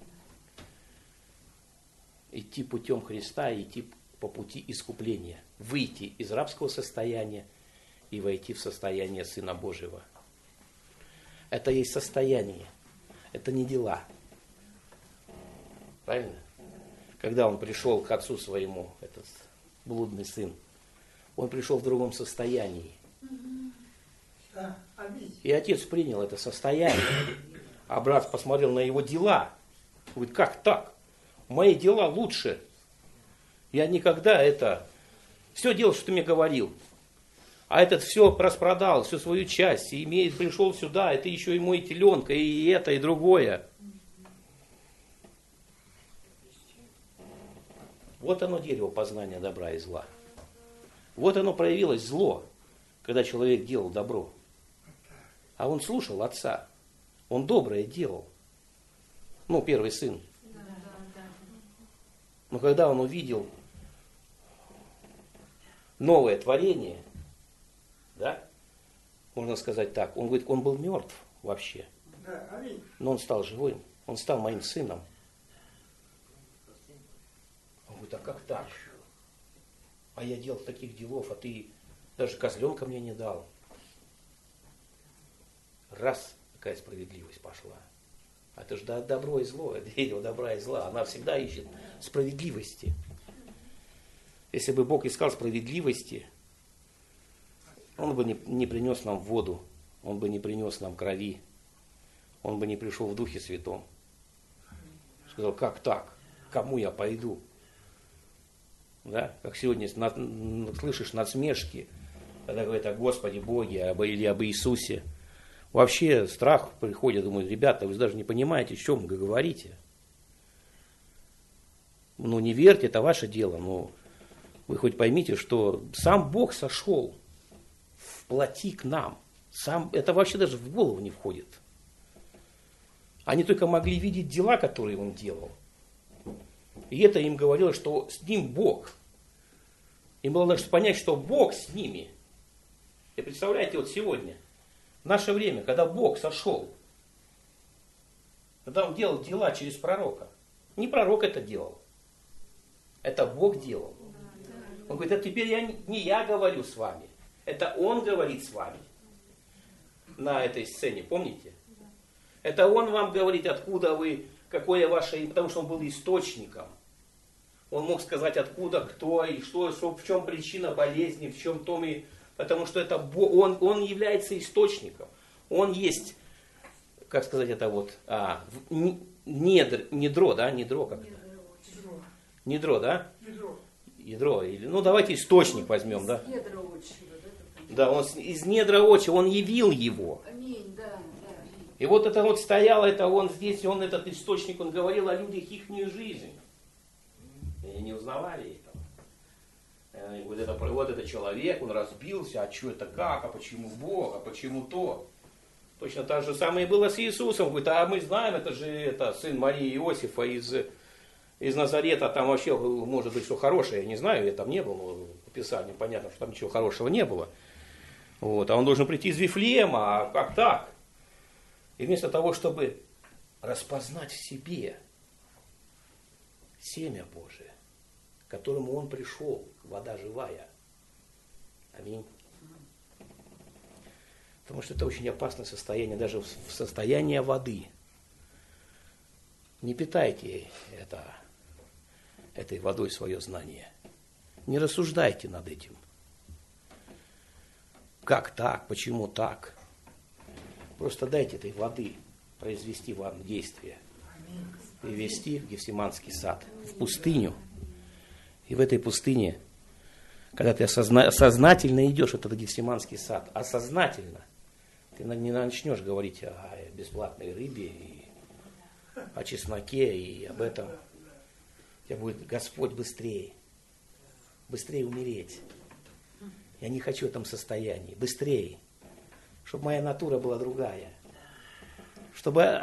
Идти путем Христа, идти по пути искупления. Выйти из рабского состояния и войти в состояние Сына Божьего. Это есть состояние. Это не дела. Правильно? Когда он пришел к отцу своему, этот блудный сын, он пришел в другом состоянии. И отец принял это состояние. А брат посмотрел на его дела. Говорит, как так? Мои дела лучше. Я никогда все делал, что ты мне говорил. А этот все распродал, всю свою часть, и пришел сюда, это еще и мой теленка, и это, и другое. Вот оно дерево познания добра и зла. Вот оно проявилось зло, когда человек делал добро. А он слушал отца. Он доброе делал. Ну, первый сын. Но когда он увидел новое творение, да, можно сказать так, он говорит, он был мертв вообще. Но он стал живым. Он стал моим сыном. Он говорит, а как так? А я делал таких делов, а ты даже козленка мне не дал. Раз, такая справедливость пошла. А это же добро и зло, это дерево добра и зла. Она всегда ищет справедливости. Если бы Бог искал справедливости, Он бы не принес нам воду, Он бы не принес нам крови, Он бы не пришел в Духе Святом. Сказал, как так? Кому я пойду? Да? Как сегодня слышишь насмешки, когда говорят о Господе Боге или об Иисусе. Вообще страх приходит, думаю, ребята, вы же даже не понимаете, о чем вы говорите. Ну, не верьте, это ваше дело, но вы хоть поймите, что сам Бог сошел в плоти к нам. Это вообще даже в голову не входит. Они только могли видеть дела, которые Он делал. И это им говорило, что с ним Бог. Им было даже понять, что Бог с ними. И представляете, вот сегодня, в наше время, когда Бог сошел, когда Он делал дела через пророка. Не пророк это делал. Это Бог делал. Он говорит, это теперь не я говорю с вами. Это Он говорит с вами. На этой сцене, помните? Это Он вам говорит, откуда вы, какое ваше имя, потому что Он был источником. Он мог сказать, откуда, кто и что, в чем причина болезни, в чем том и... Потому что это он является источником. Он есть, как сказать это вот, недро, да? Недро как это? Недро, да? Ядро. Ну, давайте источник возьмем, да? Недра отчего, да? Да, он из недра отчего, он явил его. Аминь, да. И вот это вот стояло, это он здесь, он этот источник, он говорил о людях ихнюю жизнь. И они не узнавали этого. Вот это человек, он разбился, а что это как, а почему Бог, а почему то. Точно так же самое было с Иисусом. Говорит, а мы знаем, это же сын Марии и Иосифа из Назарета. Там вообще, может быть, что хорошее, я не знаю, я там не был в Писании, понятно, что там ничего хорошего не было. Вот, а он должен прийти из Вифлеема, а как так? И вместо того, чтобы распознать в себе семя Божие, к которому он пришел, вода живая. Аминь. Потому что это очень опасное состояние, даже в состоянии воды. Не питайте этой водой свое знание. Не рассуждайте над этим. Как так? Почему так? Просто дайте этой воды произвести вам действие. Привести в Гефсиманский сад, в пустыню. И в этой пустыне, когда ты сознательно идешь в этот Гефсиманский сад, осознательно, ты не начнешь говорить о бесплатной рыбе, и о чесноке и об этом. У тебя будет Господь быстрее умереть. Я не хочу в этом состоянии. Быстрее. Чтобы моя натура была другая. Чтобы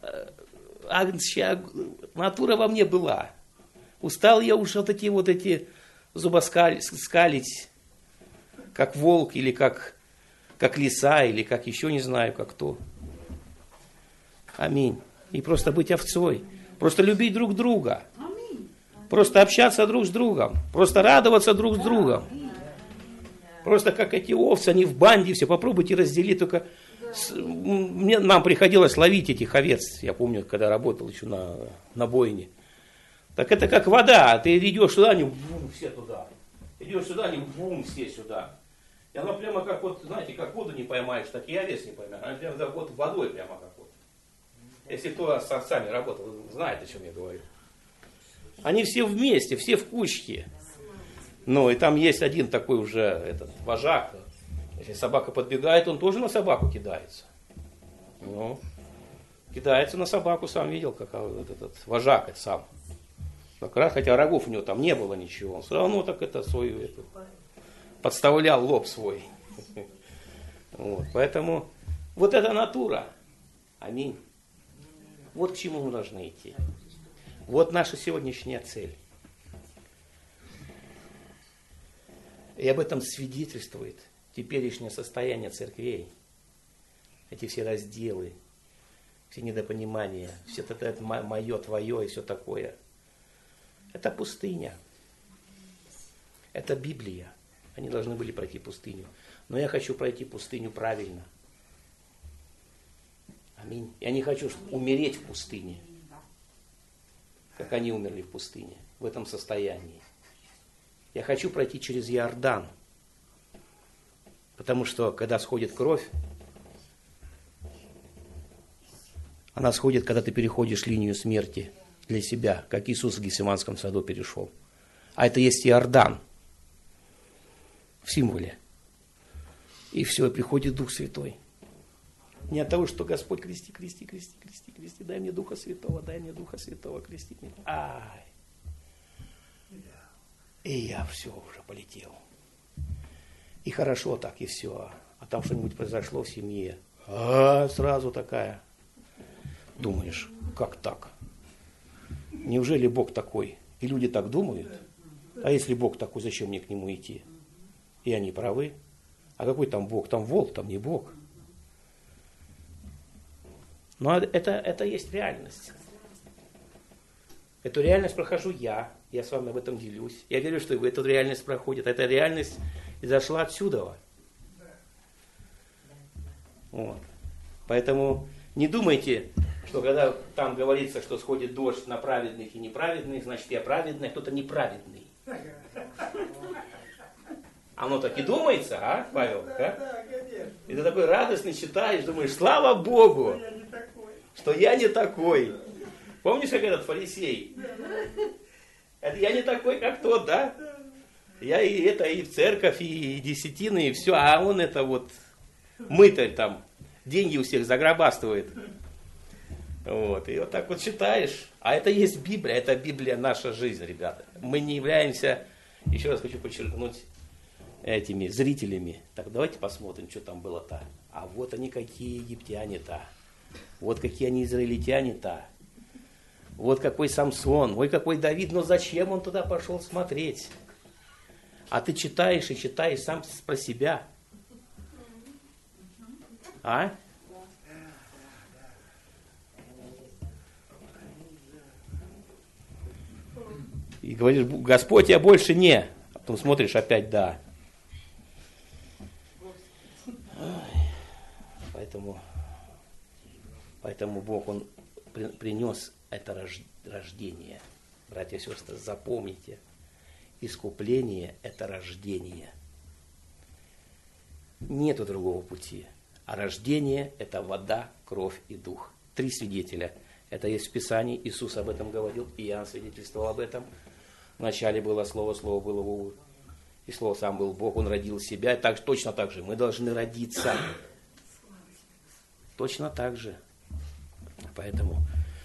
натура во мне была. Устал я уж эти зубы скалить, как волк, или как лиса, или как еще не знаю, как кто. Аминь. И просто быть овцой. Просто любить друг друга. Просто общаться друг с другом. Просто радоваться друг с другом. Просто как эти овцы, они в банде все. Попробуйте разделить. Только нам приходилось ловить этих овец. Я помню, когда работал еще на бойне. Так это как вода. Ты идешь сюда, они все туда. Идешь сюда, они все сюда. И она прямо как вот, знаете, как воду не поймаешь, так и овец не поймаешь. Она прямо вот водой прямо как вот. Если кто с овцами работал, знает, о чем я говорю. Они все вместе, все в кучке. Ну, и там есть один такой уже вожак. Если собака подбегает, он тоже на собаку кидается. Ну, кидается на собаку, сам видел, как этот вожак это сам. Как раз, хотя рогов у него там не было ничего, он все равно так свою подставлял лоб свой. Вот, поэтому вот эта натура. Аминь. Вот к чему мы должны идти. Вот наша сегодняшняя цель. И об этом свидетельствует теперешнее состояние церквей. Эти все разделы, все недопонимания, все это мое, твое и все такое. Это пустыня. Это Библия. Они должны были пройти пустыню. Но я хочу пройти пустыню правильно. Аминь. Я не хочу умереть в пустыне, как они умерли в пустыне, в этом состоянии. Я хочу пройти через Иордан. Потому что, когда сходит кровь, она сходит, когда ты переходишь линию смерти для себя, как Иисус в Гефсиманском саду перешел. А это есть Иордан в символе. И все, и приходит Дух Святой. Не от того, что Господь крести, дай мне Духа Святого, крести меня. Ай! И я все уже полетел. И хорошо так, и все. А там что-нибудь произошло в семье. Сразу такая. Думаешь, как так? Неужели Бог такой? И люди так думают? А если Бог такой, зачем мне к Нему идти? И они правы. А какой там Бог? Там волк, там не Бог. Но это есть реальность. Эту реальность прохожу я с вами об этом делюсь. Я верю, что и вы эту реальность проходите. Эта реальность изошла отсюда. Вот. Поэтому не думайте, что когда там говорится, что сходит дождь на праведных и неправедных, значит я праведный, а кто-то неправедный. Оно так и думается, а, Павел? Да? И ты такой радостный читаешь, думаешь, слава Богу, что я не такой. Помнишь, как этот фарисей? Это я не такой, как тот, да? Я и в церковь, и десятины, и все. А он это вот мытарь там, деньги у всех загробастывает. Вот. И вот так вот читаешь. А это есть Библия, это Библия наша жизнь, ребята. Мы не являемся, еще раз хочу подчеркнуть, этими зрителями. Так, давайте посмотрим, что там было-то. А вот они какие египтяне-то. Вот какие они израильтяне-то. Вот какой Самсон, ой, какой Давид, но зачем он туда пошел смотреть? А ты читаешь и читаешь сам про себя. А? И говоришь, Господь, я больше не. А потом смотришь опять, да. Поэтому Бог, Он принес это рождение. Братья и сестры, запомните, искупление – это рождение. Нету другого пути. А рождение – это вода, кровь и дух. 3 свидетеля. Это есть в Писании. Иисус об этом говорил, Иоанн свидетельствовал об этом. Вначале было Слово, Слово было Богу, и Слово сам был Бог, Он родил себя. Точно так же мы должны родиться. Точно так же. Поэтому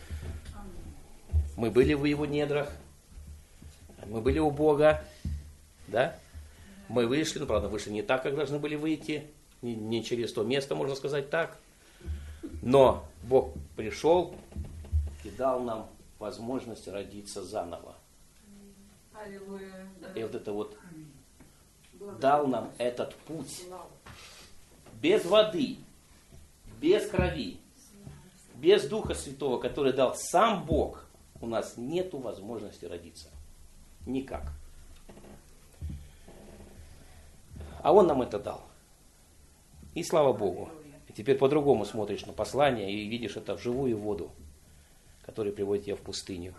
мы были в Его недрах, мы были у Бога, да? Мы вышли, правда, вышли не так, как должны были выйти, не через то место, можно сказать так. Но Бог пришел и дал нам возможность родиться заново. Аллилуйя. И вот это вот дал нам этот путь без воды, без крови, без Духа Святого, который дал сам Бог, у нас нету возможности родиться. Никак. А Он нам это дал. И слава Богу. И теперь по-другому смотришь на послание и видишь это в живую воду, которая приводит тебя в пустыню.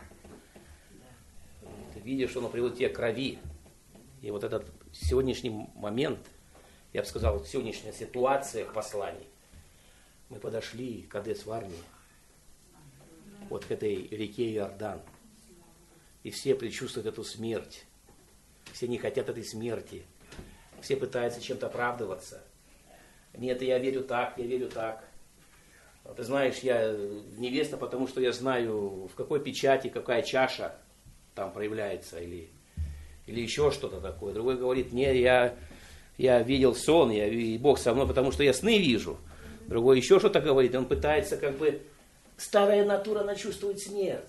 Ты видишь, что оно приводит тебя к крови. И вот этот сегодняшний момент, я бы сказал, сегодняшняя ситуация посланий. Мы подошли к Кадес-Варне, вот к этой реке Иордан. И все предчувствуют эту смерть. Все не хотят этой смерти. Все пытаются чем-то оправдываться. Нет, я верю так, я верю так. Ты знаешь, я невеста, потому что я знаю, в какой печати, какая чаша там проявляется, или еще что-то такое. Другой говорит, нет, я видел сон, и Бог со мной, потому что я сны вижу. Другой еще что-то говорит, он пытается старая натура, она чувствует смерть.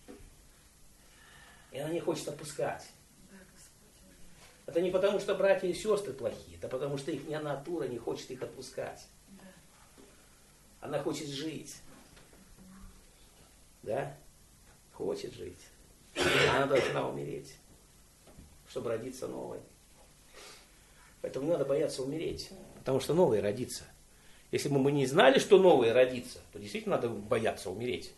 И она не хочет отпускать. Это не потому, что братья и сестры плохие, это потому, что их натура не хочет их отпускать. Она хочет жить. Да? Хочет жить. Она должна умереть, чтобы родиться новой. Поэтому не надо бояться умереть, потому что новое родится. Если бы мы не знали, что новое родится, то действительно надо бояться умереть.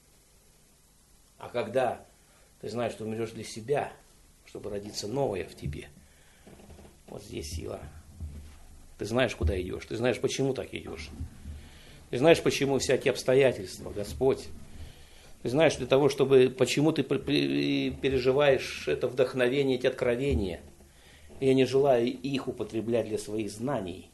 А когда ты знаешь, что умрешь для себя, чтобы родиться новое в тебе, вот здесь сила. Ты знаешь, куда идешь, ты знаешь, почему так идешь. Ты знаешь, почему всякие обстоятельства, Господь. Ты знаешь, для того, почему ты переживаешь это вдохновение, эти откровения. И я не желаю их употреблять для своих знаний.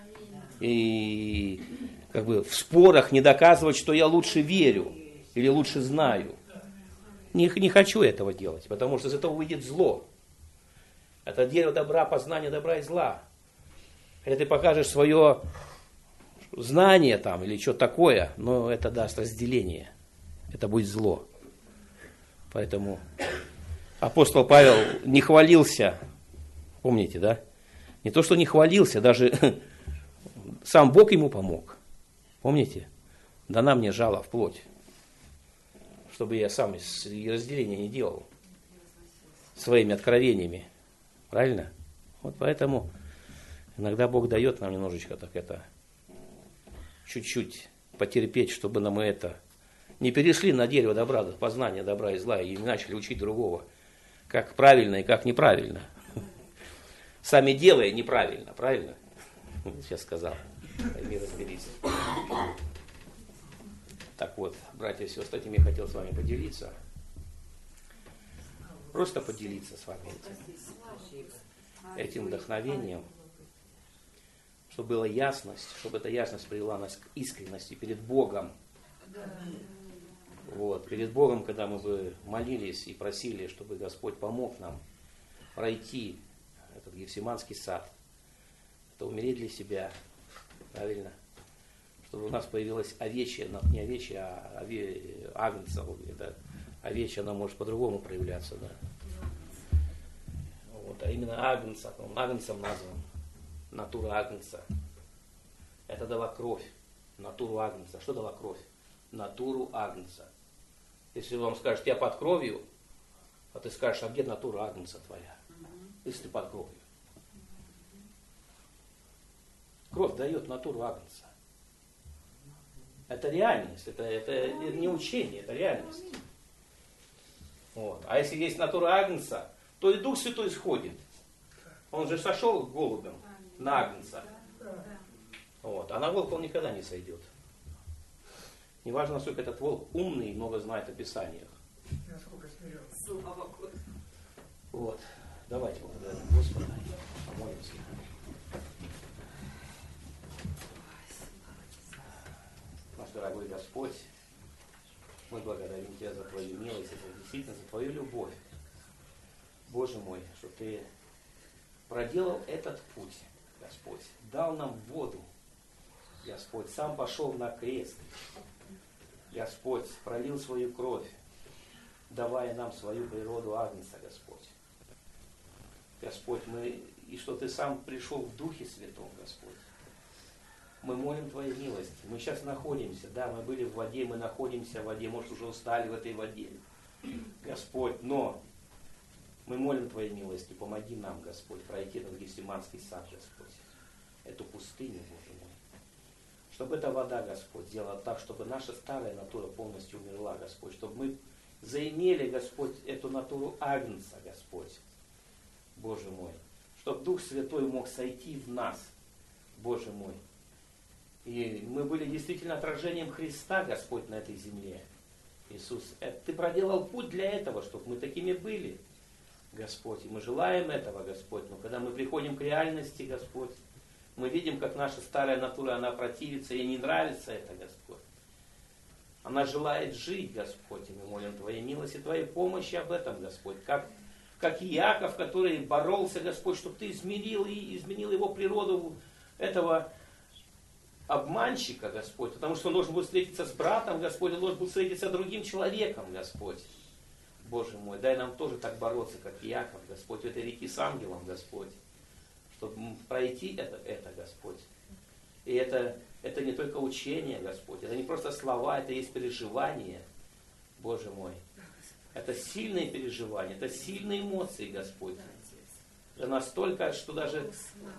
И в спорах не доказывать, что я лучше верю или лучше знаю. Не хочу этого делать, потому что из этого выйдет зло. Это дерево добра, познание добра и зла. Когда ты покажешь свое знание там или что такое, но это даст разделение. Это будет зло. Поэтому апостол Павел не хвалился, помните, да? Не то, что не хвалился, даже сам Бог ему помог. Помните? Дана мне жало в плоть, чтобы я сам разделения не делал своими откровениями. Правильно? Вот поэтому иногда Бог дает нам немножечко чуть-чуть потерпеть, чтобы мы не перешли на дерево добра, познания добра и зла, и не начали учить другого, как правильно и как неправильно. Сами делая неправильно, правильно? Сейчас сказал. Пойми, разберись. Так вот, братья и сестры, этим я хотел с вами поделиться. Просто поделиться с вами этим вдохновением, чтобы была ясность, чтобы эта ясность привела нас к искренности перед Богом. Вот, перед Богом, когда мы бы молились и просили, чтобы Господь помог нам пройти этот Гефсиманский сад, это умереть для себя, правильно? Чтобы у нас появилась овечья, не овечья, а агнца. Это овечья, она может по-другому проявляться, да. Вот, а именно агнца, он агнцем назван. Натура агнца. Это дала кровь. Натуру агнца. Что дала кровь? Натуру агнца. Если вам скажут, я под кровью, а ты скажешь, а где натура агнца твоя? Если ты под кровью. Кровь дает натуру агнца. Это реальность, это не учение, это реальность. Вот. А если есть натура агнца, то и Дух Святой сходит. Он же сошел голубем на агнца. Вот. А на волка он никогда не сойдет. Неважно, насколько этот волк умный и много знает о Писаниях. Вот. Давайте благодарим Господа. Помолимся. Наш дорогой Господь, мы благодарим Тебя за Твою милость, действительно за Твою любовь. Боже мой, что Ты проделал этот путь, Господь, дал нам воду, Господь, сам пошел на крест, Господь, пролил свою кровь, давая нам свою природу агнца, Господь. Господь, и что Ты сам пришел в Духе Святом, Господь. Мы молим Твоей милости. Мы сейчас находимся, да, мы были в воде, мы находимся в воде, может, уже устали в этой воде. Господь, но мы молим Твоей милости, помоги нам, Господь, пройти этот Гефсиманский сад, Господь, эту пустыню, Боже мой. Чтобы эта вода, Господь, сделала так, чтобы наша старая натура полностью умерла, Господь, чтобы мы заимели, Господь, эту натуру агнца, Господь, Боже мой, чтобы Дух Святой мог сойти в нас, Боже мой. И мы были действительно отражением Христа, Господь, на этой земле. Иисус, Ты проделал путь для этого, чтобы мы такими были, Господь. И мы желаем этого, Господь. Но когда мы приходим к реальности, Господь, мы видим, как наша старая натура, она противится, ей не нравится это, Господь. Она желает жить, Господь. И мы молим Твоей милости, Твоей помощи об этом, Господь. Как Иаков, который боролся, Господь, чтобы Ты изменил его природу этого обманщика, Господь, потому что он должен был встретиться с братом, Господь, он должен был встретиться с другим человеком, Господь. Боже мой, дай нам тоже так бороться, как Иаков, Господь, в этой реке с ангелом, Господь, чтобы пройти это, Господь. И это не только учение, Господь, это не просто слова, это есть переживания, Боже мой. Это сильные переживания, это сильные эмоции, Господь. Это настолько, что даже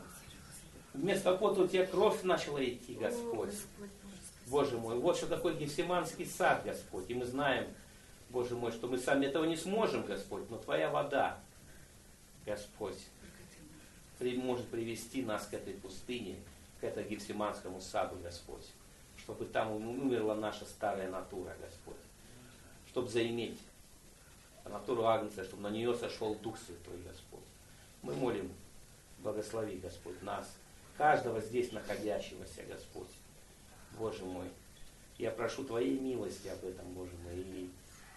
вместо пота у Тебя кровь начала идти, Господь. Боже мой, вот что такое Гефсиманский сад, Господь. И мы знаем, Боже мой, что мы сами этого не сможем, Господь, но Твоя вода, Господь, может привести нас к этой пустыне, к этому Гефсиманскому саду, Господь. Чтобы там умерла наша старая натура, Господь. Чтобы заиметь натуру агнца, чтобы на нее сошел Дух Святой, Господь. Мы молим, благослови, Господь, нас, каждого здесь находящегося, Господь. Боже мой, я прошу Твоей милости об этом, Боже мой.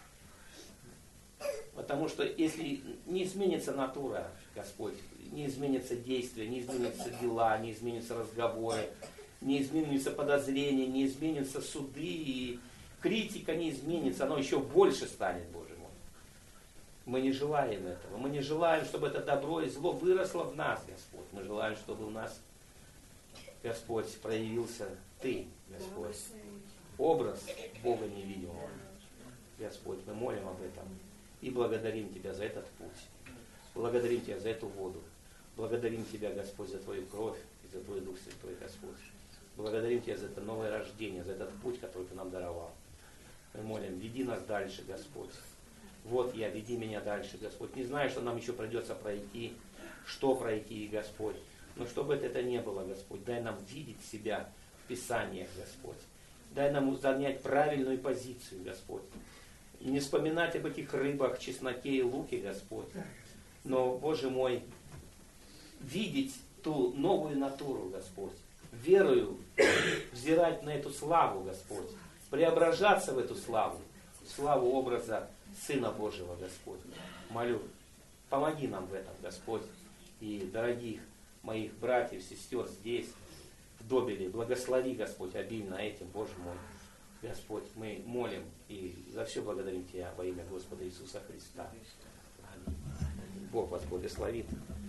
Потому что если не изменится натура, Господь, не изменится действие, не изменятся дела, не изменятся разговоры, не изменятся подозрения, не изменятся суды, и критика не изменится, оно еще больше станет, Боже мой. Мы не желаем этого. Мы не желаем, чтобы это добро и зло выросло в нас, Господь. Мы желаем, чтобы у нас, Господь, проявился Ты, Господь. Образ Бога невидимого. Господь, мы молим об этом. И благодарим Тебя за этот путь. Благодарим Тебя за эту воду. Благодарим Тебя, Господь, за Твою кровь и за Твой Дух Святой, Господь. Благодарим Тебя за это новое рождение, за этот путь, который Ты нам даровал. Мы молим, веди нас дальше, Господь. Вот я, веди меня дальше, Господь. Не знаю, что нам еще придется пройти, что пройти, Господь. Но чтобы это не было, Господь, дай нам видеть себя в Писаниях, Господь. Дай нам занять правильную позицию, Господь. И не вспоминать об этих рыбах, чесноке и луке, Господь. Но, Боже мой, видеть ту новую натуру, Господь. Верою взирать на эту славу, Господь. Преображаться в эту славу. Славу образа Сына Божьего, Господь. Молю, помоги нам в этом, Господь. И дорогих моих братьев, сестер здесь, Добели. Благослови, Господь, обильно этим, Боже мой. Господь, мы молим и за все благодарим Тебя во имя Господа Иисуса Христа. Аминь. Бог вас благословит.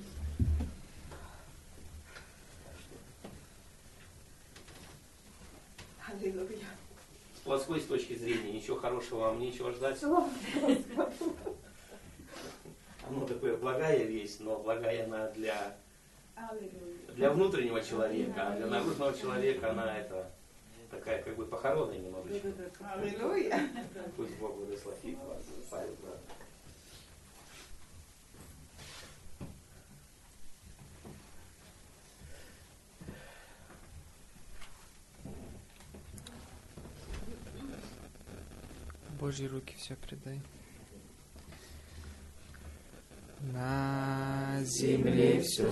Аллилуйя. С плотской с точки зрения ничего хорошего вам нечего ждать. Оно такое благая вещь, но благая она для внутреннего человека, а для наружного человека она это такая как бы похоронная немножечко. Аллилуйя. Пусть Бог благословит вас. Павел, брат. Божьи руки все предай. На земле все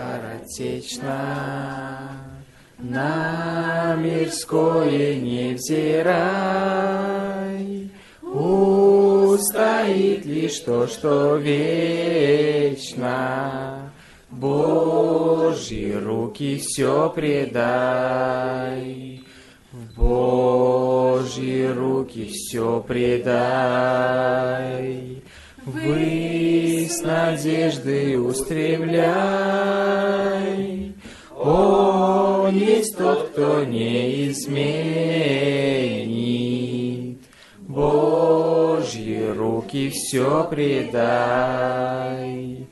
скоротечно, на мирское не взирай. Устоит лишь то, что вечно. Божьи руки все предай. В Божьи руки все предай. Ввысь надежды устремляй. Он есть тот, кто не изменит. Божьи руки все предай.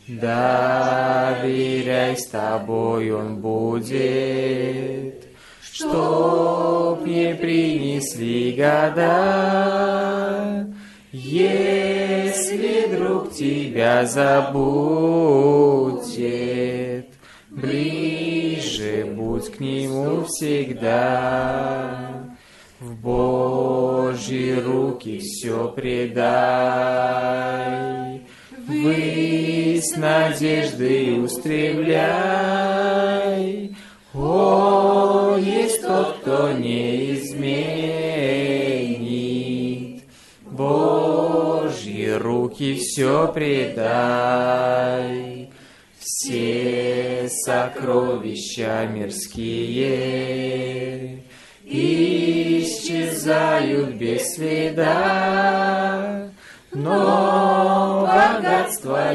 Доверяй, с тобой он будет. Чтоб не принесли года, если друг тебя забудет, ближе будь к нему всегда. В Божьи руки все предай. Ввысь надежды устремляй. Он есть тот, кто не изменит. Божьи руки все предай. Все сокровища мирские исчезают без следа, но богатства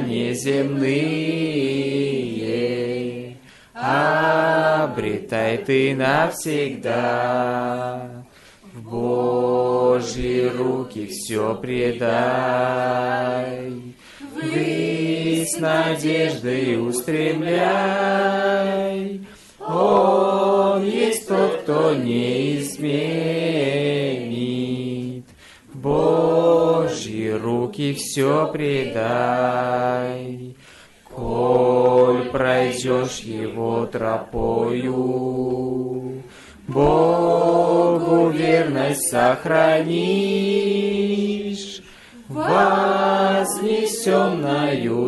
неземные обретай ты навсегда. В Божьи руки все предай. Ввысь надежды устремляй. Он есть тот, кто не изменит. В Божьи руки все предай. Коль пройдешь его тропою, Богу верность сохранишь, вознесенною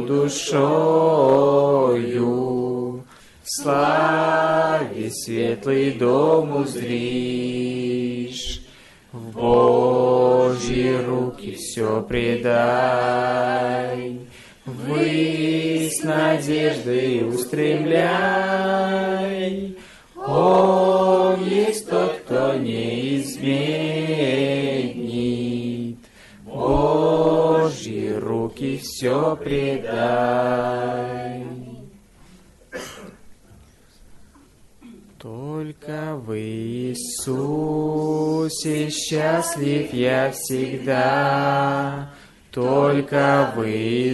душою, в славе светлый дом узришь. В Божьи руки все предай. Ввысь надежды устремляй. Он есть тот, кто не изменит. Божьи руки все предай. Только в Иисусе счастлив я всегда. Только в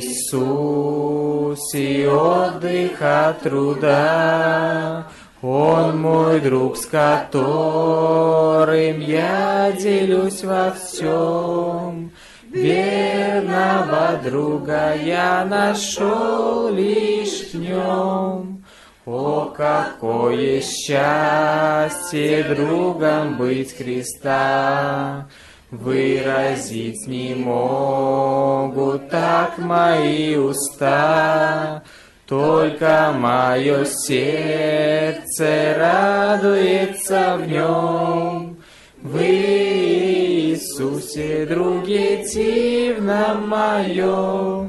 Иисусе отдых от труда. Он мой друг, с которым я делюсь во всем. Верного друга я нашел лишь в нем. О, какое счастье другом быть Христа! Выразить не могут так мои уста, только мое сердце радуется в нем. В Иисусе, друге дивном моем,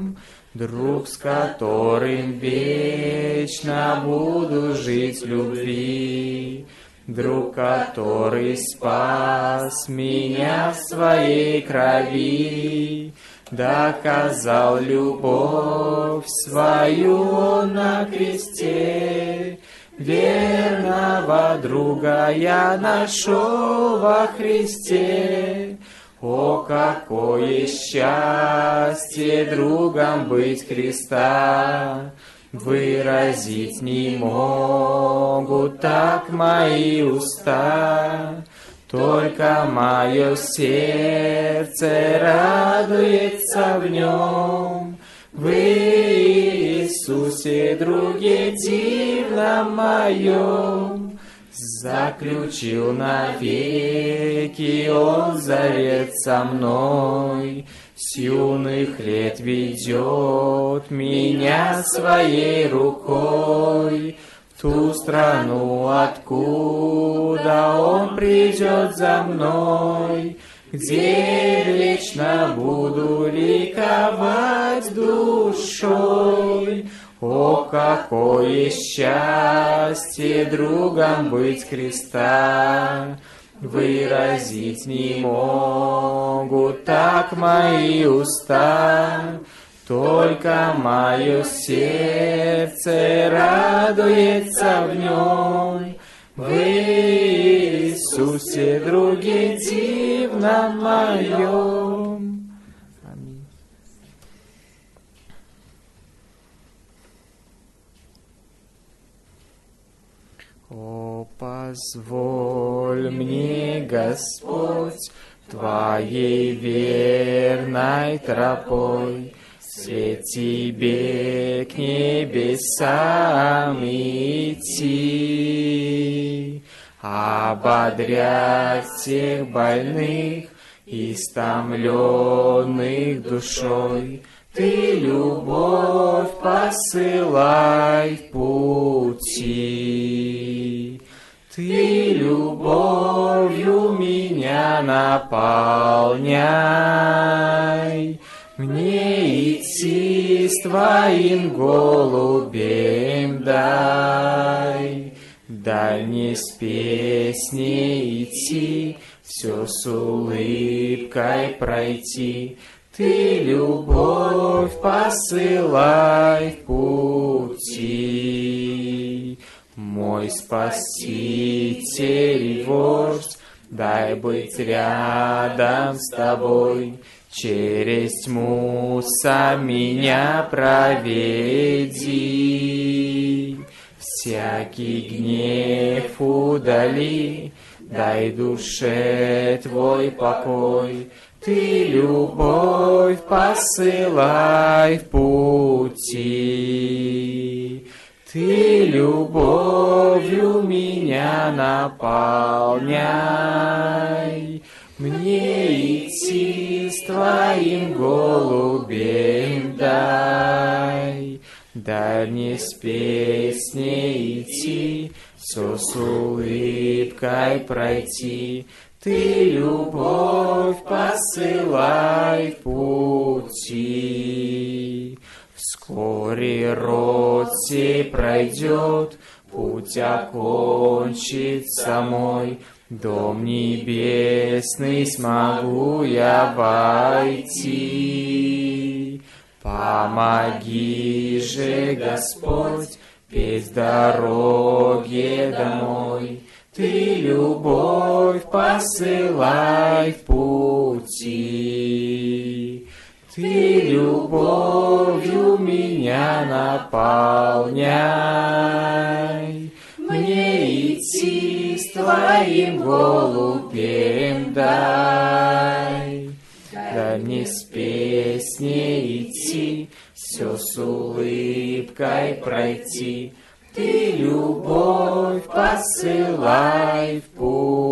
друг, с которым вечно буду жить в любви, друг, который спас меня в своей крови, доказал любовь свою на кресте. Верного друга я нашел во Христе. О, какое счастье другом быть Христа! Выразить не могут так мои уста. Только мое сердце радуется в нем. Вы, Иисусе, друге дивном моем, заключил навеки Он завет со мной. С юных лет ведет меня своей рукой в ту страну, откуда Он придет за мной, где вечно буду ликовать душой. О, какое счастье другом быть Христа! Выразить не могут так мои уста. Только мое сердце радуется в нем. В Иисусе, друге дивном моем. Аминь. О, позволь мне, Господь, Твоей верной тропой вслед Тебе к небесам идти, ободрять всех больных, истомленных душой. Ты любовь посылай в пути, Ты любовью меня наполняй. Мне идти с Твоим голубем дай, дай мне с песней идти, все с улыбкой пройти. Ты любовь посылай в пути. Мой Спаситель и вождь, дай быть рядом с Тобой. Через тьму сам меня проведи. Всякий гнев удали, дай душе Твой покой. Ты любовь посылай в пути, Ты любовью меня наполняй. Мне идти с Твоим голубем дай, дай мне с песней идти, все с улыбкой пройти. Ты любовь посылай в пути. Вскоре род сей пройдет, путь окончится мой, дом небесный смогу я войти. Помоги же, Господь, петь дороге домой. Ты любовь посылай в пути, Ты любовью меня наполняй. Мне идти с Твоим голубем дай, дай мне с песней идти, все с улыбкой пройти. Ты любовь посылай в путь.